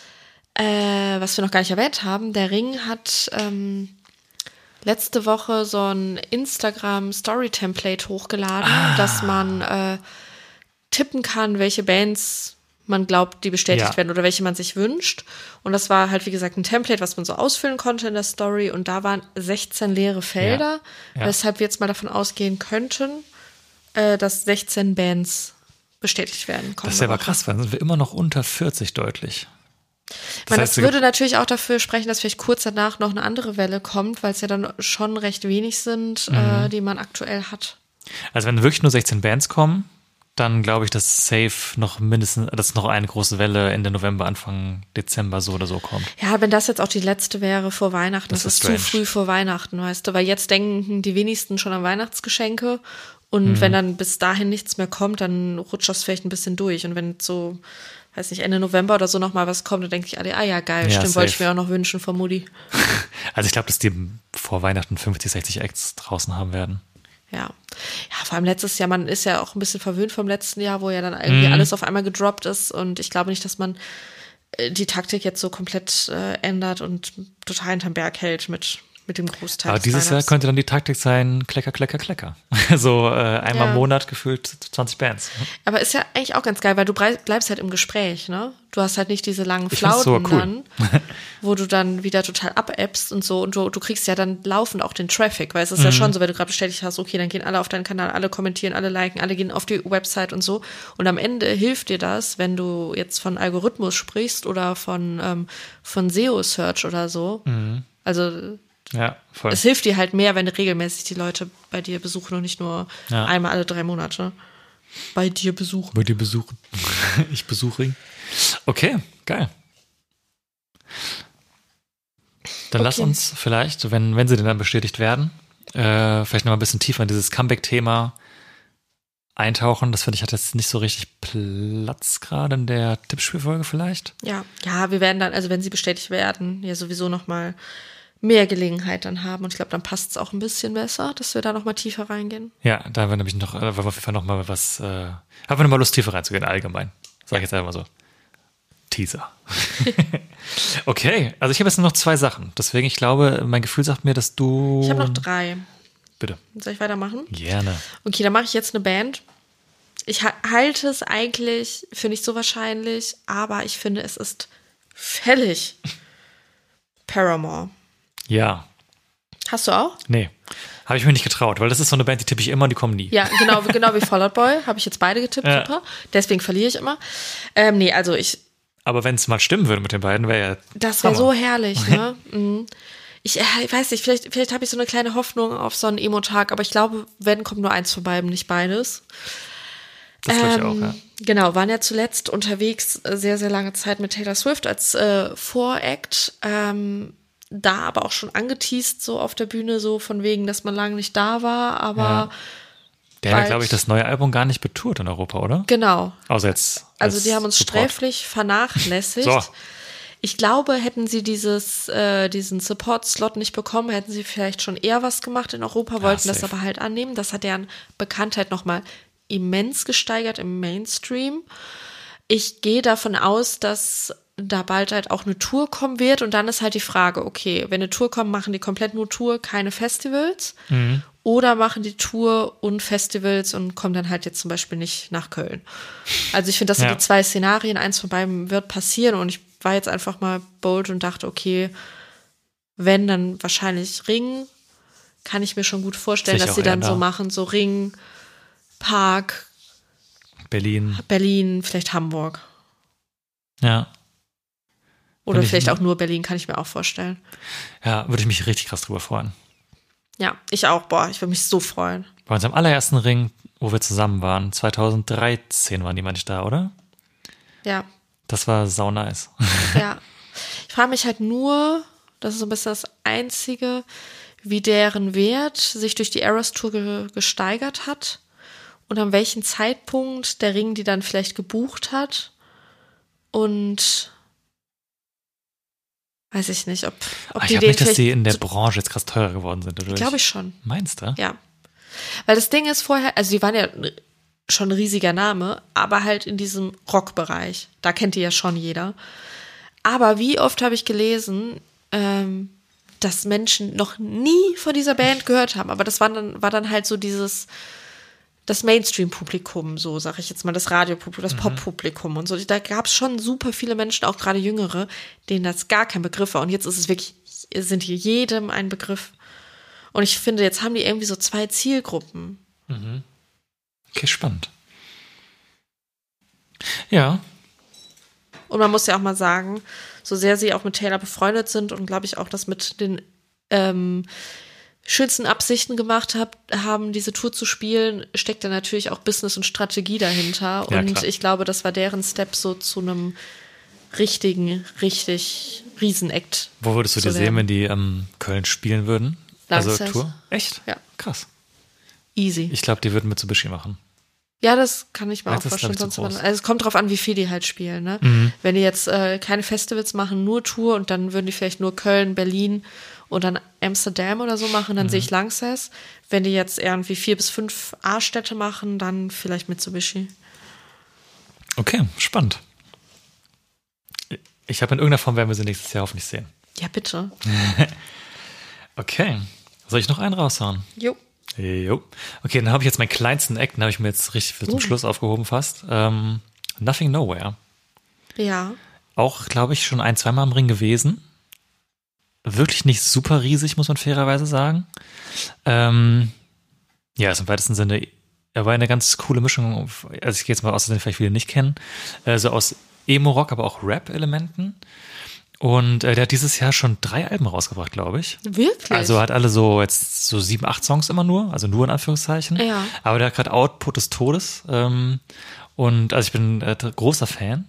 äh, was wir noch gar nicht erwähnt haben, der Ring hat ähm, letzte Woche so ein Instagram-Story-Template hochgeladen, dass man äh, tippen kann, welche Bands man glaubt, die bestätigt Ja. werden oder welche man sich wünscht. Und das war halt, wie gesagt, ein Template, was man so ausfüllen konnte in der Story. Und da waren sechzehn leere Felder, Ja. Ja. weshalb wir jetzt mal davon ausgehen könnten, äh, dass sechzehn Bands bestätigt werden. Das ist ja aber krass, weil dann sind wir immer noch unter vierzig deutlich. Ich meine, das würde natürlich auch dafür sprechen, dass vielleicht kurz danach noch eine andere Welle kommt, weil es ja dann schon recht wenig sind, Mhm. äh, die man aktuell hat. Also wenn wirklich nur sechzehn Bands kommen, dann glaube ich, dass safe noch mindestens, dass noch eine große Welle Ende November, Anfang Dezember so oder so kommt. Ja, wenn das jetzt auch die letzte wäre vor Weihnachten, das, das ist, ist zu früh vor Weihnachten, weißt du, weil jetzt denken die wenigsten schon an Weihnachtsgeschenke und mhm. wenn dann bis dahin nichts mehr kommt, dann rutscht das vielleicht ein bisschen durch und wenn so, weiß nicht, Ende November oder so nochmal was kommt, dann denke ich, ah ja, geil, ja, stimmt, safe. Wollte ich mir auch noch wünschen von Mutti. Also ich glaube, dass die vor Weihnachten fünfzig, sechzig Acts draußen haben werden. Ja. Ja, vor allem letztes Jahr, man ist ja auch ein bisschen verwöhnt vom letzten Jahr, wo ja dann irgendwie mm. alles auf einmal gedroppt ist und ich glaube nicht, dass man äh, die Taktik jetzt so komplett äh, ändert und total hinterm Berg hält mit, mit dem Großteil. Aber dieses Jahr könnte dann die Taktik sein, Klecker, Klecker, Klecker. So äh, einmal ja. im Monat gefühlt zwanzig Bands. Aber ist ja eigentlich auch ganz geil, weil du bleibst halt im Gespräch, ne? Du hast halt nicht diese langen ich Flauten so cool. dann, wo du dann wieder total abappst und so und du, du kriegst ja dann laufend auch den Traffic, weil es ist mhm. ja schon so, wenn du gerade bestätigt hast, okay, dann gehen alle auf deinen Kanal, alle kommentieren, alle liken, alle gehen auf die Website und so und am Ende hilft dir das, wenn du jetzt von Algorithmus sprichst oder von, ähm, von S E O-Search oder so, mhm. also ja, voll. Es hilft dir halt mehr, wenn regelmäßig die Leute bei dir besuchen und nicht nur ja. einmal alle drei Monate bei dir besuchen. Bei dir besuchen. Ich besuche ihn. Okay, geil. Dann okay. lass uns vielleicht, wenn, wenn sie denn dann bestätigt werden, äh, vielleicht noch mal ein bisschen tiefer in dieses Comeback-Thema eintauchen. Das finde ich hat jetzt nicht so richtig Platz gerade in der Tippspielfolge vielleicht. Ja, ja, wir werden dann, also wenn sie bestätigt werden, ja sowieso noch mal mehr Gelegenheit dann haben und ich glaube, dann passt es auch ein bisschen besser, dass wir da noch mal tiefer reingehen. Ja, da haben wir nämlich noch, da wollen wir auf jeden Fall noch mal was, äh, haben wir noch mal Lust, tiefer reinzugehen, allgemein. Sag ich jetzt einfach mal so. Teaser. Okay, also ich habe jetzt nur noch zwei Sachen. Deswegen, ich glaube, mein Gefühl sagt mir, dass du... Ich habe noch drei. Bitte. Soll ich weitermachen? Gerne. Okay, dann mache ich jetzt eine Band. Ich halte es eigentlich für nicht so wahrscheinlich, aber ich finde, es ist fällig. Paramore. Ja. Hast du auch? Nee. Habe ich mir nicht getraut, weil das ist so eine Band, die tippe ich immer und die kommen nie. Ja, genau, genau wie Fall Out Boy. Habe ich jetzt beide getippt, ja. super. Deswegen verliere ich immer. Ähm, nee, also ich... Aber wenn es mal stimmen würde mit den beiden, wäre ja... Das wäre so herrlich, ne? mhm. Ich, ich weiß nicht, vielleicht, vielleicht habe ich so eine kleine Hoffnung auf so einen Emo-Tag, aber ich glaube, wenn, kommt nur eins von beiden, nicht beides. Das glaube ich ähm, auch, ja. Genau, waren ja zuletzt unterwegs sehr, sehr lange Zeit mit Taylor Swift als äh, Voract. Ähm, da aber auch schon angeteast so auf der Bühne, so von wegen, dass man lange nicht da war, aber... Ja. Der hat, glaube ich, das neue Album gar nicht betourt in Europa, oder? Genau. Außer jetzt Also die haben uns Support. sträflich vernachlässigt. So. Ich glaube, hätten sie dieses, äh, diesen Support-Slot nicht bekommen, hätten sie vielleicht schon eher was gemacht in Europa, wollten ja, das aber halt annehmen. Das hat deren Bekanntheit nochmal immens gesteigert im Mainstream. Ich gehe davon aus, dass da bald halt auch eine Tour kommen wird und dann ist halt die Frage, okay, wenn eine Tour kommt, machen die komplett nur Tour, keine Festivals Mhm. oder machen die Tour und Festivals und kommen dann halt jetzt zum Beispiel nicht nach Köln. Also ich finde, das sind Ja. die zwei Szenarien, eins von beiden wird passieren und ich war jetzt einfach mal bold und dachte, okay, wenn, dann wahrscheinlich Ring, kann ich mir schon gut vorstellen, Sehe ich dass sie auch dann eher so nah. machen, so Ring, Park, Berlin. Berlin, vielleicht Hamburg. Ja. Oder Find ich- vielleicht auch nur Berlin, kann ich mir auch vorstellen. Ja, würde ich mich richtig krass drüber freuen. Ja, ich auch. Boah, ich würde mich so freuen. Bei unserem allerersten Ring, wo wir zusammen waren, zweitausenddreizehn waren die manchmal da, oder? Ja, Das war sau nice. ja. Ich frage mich halt nur, das ist so ein bisschen das Einzige, wie deren Wert sich durch die Eras Tour ge- gesteigert hat und an welchem Zeitpunkt der Ring die dann vielleicht gebucht hat und weiß ich nicht, ob, ob Aber ich die glaube den nicht, dass vielleicht, die in der Branche jetzt krass teurer geworden sind. Dadurch. glaube ich schon. Meinst du? Ja. Weil das Ding ist vorher, also die waren ja schon ein riesiger Name, aber halt in diesem Rockbereich. Da kennt die ja schon jeder. Aber wie oft habe ich gelesen, ähm, dass Menschen noch nie von dieser Band gehört haben. Aber das war dann, war dann halt so dieses, das Mainstream-Publikum, so sage ich jetzt mal, das Radiopublikum, das Pop-Publikum und so. Da gab es schon super viele Menschen, auch gerade Jüngere, denen das gar kein Begriff war. Und jetzt ist es wirklich, sind hier jedem ein Begriff. Und ich finde, jetzt haben die irgendwie so zwei Zielgruppen. Okay, spannend. Ja, Und man muss ja auch mal sagen, so sehr sie auch mit Taylor befreundet sind und glaube ich auch das mit den ähm, schönsten Absichten gemacht hab, haben, diese Tour zu spielen, steckt da natürlich auch Business und Strategie dahinter. Ja, und klar. ich glaube, das war deren Step so zu einem richtigen, richtig Riesenakt. Wo würdest du zu dir sehen, werden. wenn die ähm, Köln spielen würden? Also Langsess. Tour? Echt? Ja. Krass. Easy. Ich glaube, die würden Mitsubishi machen. Ja, das kann ich mir Meinst auch du, das ist, vorstellen. glaub ich, Sonst zu man, groß? also es kommt drauf an, wie viel die halt spielen. Ne? Mhm. Wenn die jetzt äh, keine Festivals machen, nur Tour und dann würden die vielleicht nur Köln, Berlin und dann Amsterdam oder so machen, dann Mhm. sehe ich Langsess. Wenn die jetzt irgendwie vier bis fünf A-Städte machen, dann vielleicht Mitsubishi. Okay, spannend. Ich habe in irgendeiner Form, werden wir sie nächstes Jahr hoffentlich sehen. Ja, bitte. Okay. Soll ich noch einen raushauen? Jo. Jo. Okay, dann habe ich jetzt meinen kleinsten Act, den habe ich mir jetzt richtig für zum Uh. Schluss aufgehoben fast. Ähm, Nothing Nowhere. Ja. Auch, glaube ich, schon ein, zweimal im Ring gewesen. Wirklich nicht super riesig, muss man fairerweise sagen. Ähm, ja, ist im weitesten Sinne, er war eine ganz coole Mischung, also ich gehe jetzt mal aus, dass den vielleicht viele nicht kennen, äh, so aus Emo-Rock, aber auch Rap-Elementen. Und äh, der hat dieses Jahr schon drei Alben rausgebracht, glaube ich. Wirklich? Also hat alle so jetzt so sieben, acht Songs immer nur, also nur in Anführungszeichen. Ja. Aber der hat gerade Output des Todes. Ähm, und also ich bin äh, großer Fan.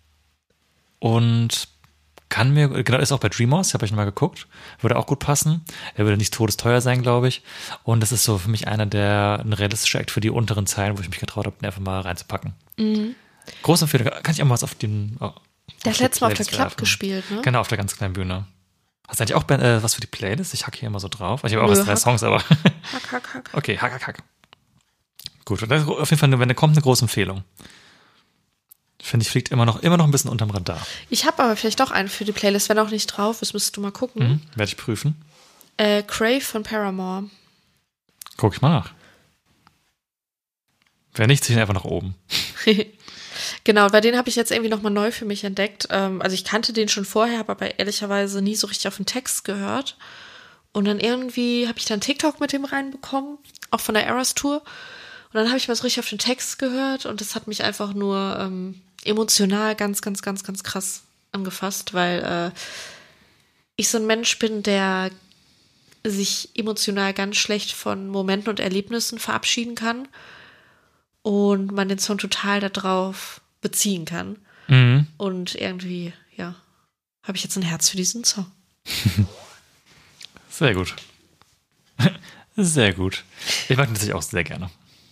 Und kann mir, genau, ist auch bei Dreamhouse, habe ich nochmal geguckt, würde auch gut passen. Er würde nicht todesteuer sein, glaube ich. Und das ist so für mich einer der, ein realistischer Act für die unteren Zeilen, wo ich mich getraut habe, den einfach mal reinzupacken. Mhm. Große Empfehlung, kann ich auch mal was auf den, oh, Der hat die letztes Mal auf der Playlist Club werfen. gespielt, ne? Genau, auf der ganz kleinen Bühne. Hast du eigentlich auch äh, was für die Playlist? Ich hacke hier immer so drauf. Ich habe auch Nö, erst drei hack. Songs, aber Hack, hack, hack. okay, hack, hack, hack. Gut, und das ist auf jeden Fall, wenn der kommt, eine große Empfehlung. Finde ich, fliegt immer noch, immer noch ein bisschen unterm Radar. Ich habe aber vielleicht doch einen für die Playlist, wenn auch nicht drauf ist, müsstest du mal gucken. Mhm. Werde ich prüfen. Äh, Crave von Paramore. Guck ich mal nach. Wenn nicht, zieh ihn einfach nach oben. Genau, bei den habe ich jetzt irgendwie nochmal neu für mich entdeckt. Ähm, also ich kannte den schon vorher, habe aber ehrlicherweise nie so richtig auf den Text gehört. Und dann irgendwie habe ich dann TikTok mit dem reinbekommen, auch von der Eras Tour. Und dann habe ich mal so richtig auf den Text gehört und das hat mich einfach nur ähm, emotional ganz, ganz, ganz, ganz krass angefasst, weil äh, ich so ein Mensch bin, der sich emotional ganz schlecht von Momenten und Erlebnissen verabschieden kann und man den Song total darauf beziehen kann. Mhm. Und irgendwie, ja, habe ich jetzt ein Herz für diesen Song. Sehr gut. Sehr gut. Ich mag den tatsächlich auch sehr gerne.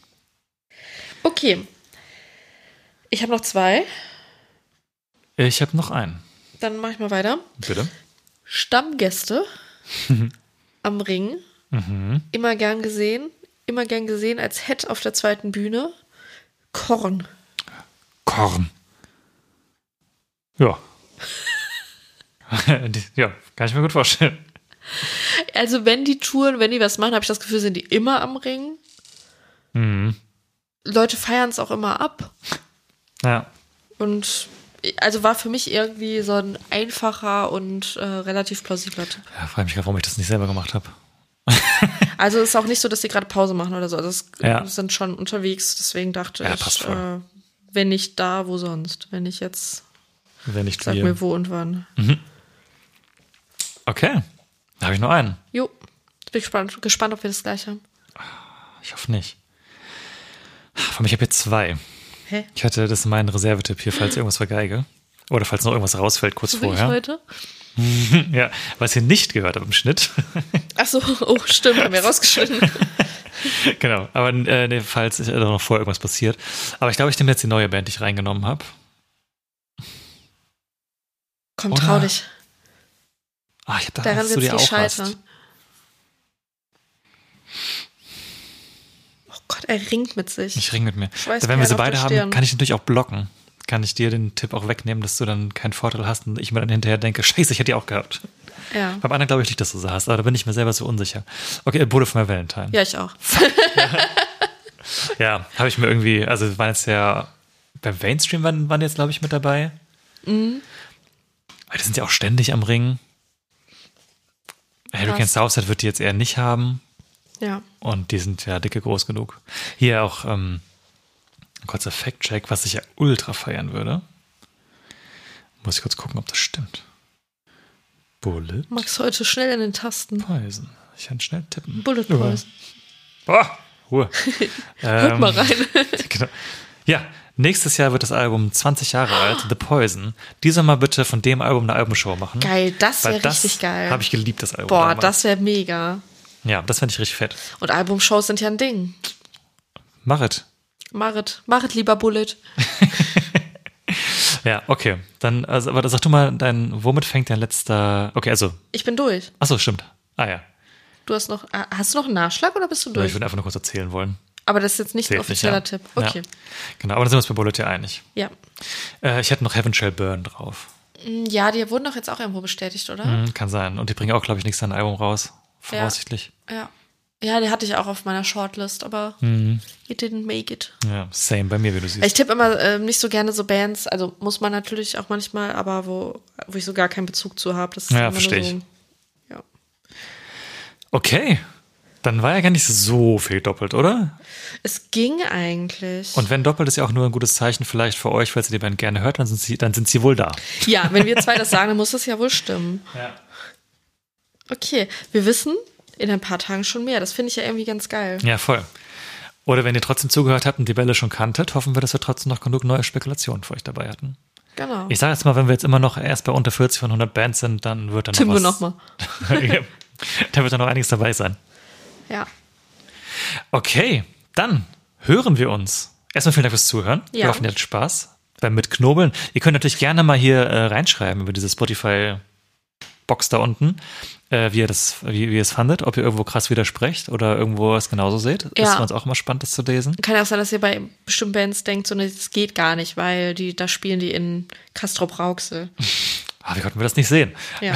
Okay. Ich habe noch zwei. Ich habe noch einen. Dann mache ich mal weiter. Bitte. Stammgäste am Ring. Mhm. Immer gern gesehen. Immer gern gesehen als Head auf der zweiten Bühne. Korn. Korn. Ja. Die- ja, kann ich mir gut vorstellen. Also wenn die touren, wenn die was machen, habe ich das Gefühl, sind die immer am Ring. Mhm. Leute feiern es auch immer ab. Ja. Und also war für mich irgendwie so ein einfacher und äh, relativ plausibler Tipp. Ja, frage mich gerade, warum ich das nicht selber gemacht habe. Also es ist auch nicht so, dass die gerade Pause machen oder so. Also es Ja. sind schon unterwegs, deswegen dachte Ja, passt ich, voll. äh, wenn nicht da, wo sonst? Wenn nicht jetzt, Wenn nicht sag wir. mir wo und wann. Okay. Da habe ich noch einen. Jo, bin ich gespannt, gespannt, ob wir das gleich haben. Ich hoffe nicht. Von mir, ich habe jetzt zwei. Hä? Ich hatte das in meinen Reservetipp hier, falls irgendwas vergeige. Oder falls noch irgendwas rausfällt, kurz So wie ich vorher. heute? Ja, was ihr nicht gehört habt im Schnitt. Ach so, oh stimmt, haben wir rausgeschnitten. Genau, aber äh, nee, falls äh, noch vorher irgendwas passiert. Aber ich glaube, ich nehme jetzt die neue Band, die ich reingenommen habe. Komm, Oder- trau dich. Ah, ich hab gedacht, Daran dass du wird's dir nicht auch hast. scheitern. Oh Gott, er ringt mit sich. Ich ring mit mir. Schweißperlen Wenn wir sie auf der beide haben, Stirn. kann ich natürlich auch blocken. Kann ich dir den Tipp auch wegnehmen, dass du dann keinen Vorteil hast und ich mir dann hinterher denke, scheiße, ich hätte die auch gehabt. Ja. Beim anderen glaube ich nicht, dass du sie hast, aber da bin ich mir selber so unsicher. Okay, Bude von My Valentine. Ja, ich auch. Ja, habe ich mir irgendwie, also wir waren jetzt ja, beim Mainstream waren, waren jetzt, glaube ich, mit dabei. Mhm. Weil die sind ja auch ständig am Ring. Hurricane Krass. Southside wird die jetzt eher nicht haben. Ja. Und die sind ja dicke groß genug. Hier auch ähm, ein kurzer Fact-Check, was ich ja ultra feiern würde. Muss ich kurz gucken, ob das stimmt. Bullet Max heute schnell in den Tasten. Poison. Ich kann schnell tippen. Bullet Poison. Boah, Ruhe. Hört ähm, mal rein. Genau. Ja, nächstes Jahr wird das Album zwanzig Jahre alt, The Poison. Dieser Mal bitte von dem Album eine Albumshow machen. Geil, das Weil wäre richtig geil. Habe ich geliebt, das Album. Boah, damals. das wäre mega. Ja, das fände ich richtig fett. Und Albumshows sind ja ein Ding. Mach es. Machet, machet lieber Bullet. Ja, okay. Dann, also, aber sag du mal, dein, womit fängt dein letzter. Okay, also. Ich bin durch. Achso, stimmt. Ah ja. Du hast noch, ah, hast du noch einen Nachschlag oder bist du Ich durch? würde einfach nur kurz erzählen wollen. Aber das ist jetzt nicht ein Zählt offizieller nicht, ja. Tipp. Okay. Ja. Genau, aber dann sind wir uns bei Bullet ja einig. Ja. Äh, ich hätte noch Heaven Shall Burn drauf. Ja, die wurden doch jetzt auch irgendwo bestätigt, oder? Mhm, kann sein. Und die bringen auch, glaube ich, nächstes Jahr ein Album raus. Voraussichtlich. Ja. Ja, die hatte ich auch auf meiner Shortlist, aber Mhm. it didn't make it. Ja, same bei mir, wie du siehst. Ich tippe immer äh, nicht so gerne so Bands, also muss man natürlich auch manchmal, aber wo, wo ich so gar keinen Bezug zu habe. Das ist Ja, immer nur verstehe so, ich. ja. Okay. Dann war ja gar nicht so viel doppelt, oder? Es ging eigentlich. Und wenn doppelt ist ja auch nur ein gutes Zeichen vielleicht für euch, falls ihr die Band gerne hört, dann sind sie, dann sind sie wohl da. Ja, wenn wir zwei das sagen, dann muss das ja wohl stimmen. Ja. Okay, wir wissen in ein paar Tagen schon mehr. Das finde ich ja irgendwie ganz geil. Ja, voll. Oder wenn ihr trotzdem zugehört habt und die Bälle schon kanntet, hoffen wir, dass wir trotzdem noch genug neue Spekulationen für euch dabei hatten. Genau. Ich sage jetzt mal, wenn wir jetzt immer noch erst bei unter vierzig von hundert Bands sind, dann wird dann Timmen noch wir was. nochmal. Ja. Da wird dann noch einiges dabei sein. Ja. Okay, dann hören wir uns. Erstmal vielen Dank fürs Zuhören. Ja. Wir hoffen, ihr hattet Spaß beim Mitknobeln. Ihr könnt natürlich gerne mal hier äh, reinschreiben über diese Spotify-Box da unten, äh, wie ihr das, wie, wie ihr es fandet, ob ihr irgendwo krass widersprecht oder irgendwo es genauso seht. Das Ja. ist für uns auch immer spannend, das zu lesen. Kann ja auch sein, dass ihr bei bestimmten Bands denkt, so, ne, das geht gar nicht, weil die, da spielen die in Castrop-Rauxel. Ah, wie konnten wir das nicht sehen? Ja.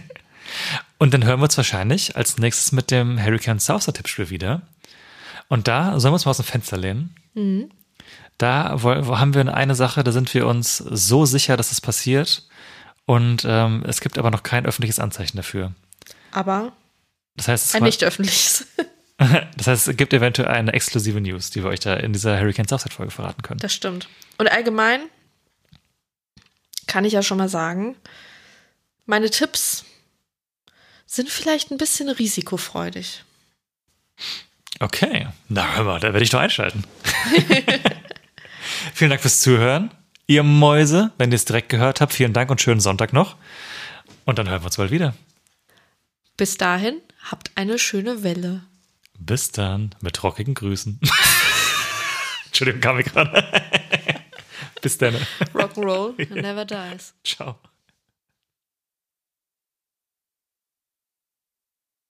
Und dann hören wir uns wahrscheinlich als nächstes mit dem Hurricane Saucer-Tippspiel wieder. Und da sollen wir uns mal aus dem Fenster lehnen. Mhm. Da wo, wo haben wir eine Sache, da sind wir uns so sicher, dass es passiert. Und ähm, es gibt aber noch kein öffentliches Anzeichen dafür. Aber Das heißt, es ein war, nicht öffentliches. das heißt, es gibt eventuell eine exklusive News, die wir euch da in dieser Hurricane Saucer-Folge verraten können. Das stimmt. Und allgemein kann ich ja schon mal sagen, meine Tipps sind vielleicht ein bisschen risikofreudig. Okay, na hör mal, da werde ich doch einschalten. Vielen Dank fürs Zuhören. Ihr Mäuse, wenn ihr es direkt gehört habt, vielen Dank und schönen Sonntag noch. Und dann hören wir uns bald wieder. Bis dahin, habt eine schöne Welle. Bis dann, mit rockigen Grüßen. Entschuldigung, kam ich gerade. Bis dann. Rock'n'Roll never dies. Ciao.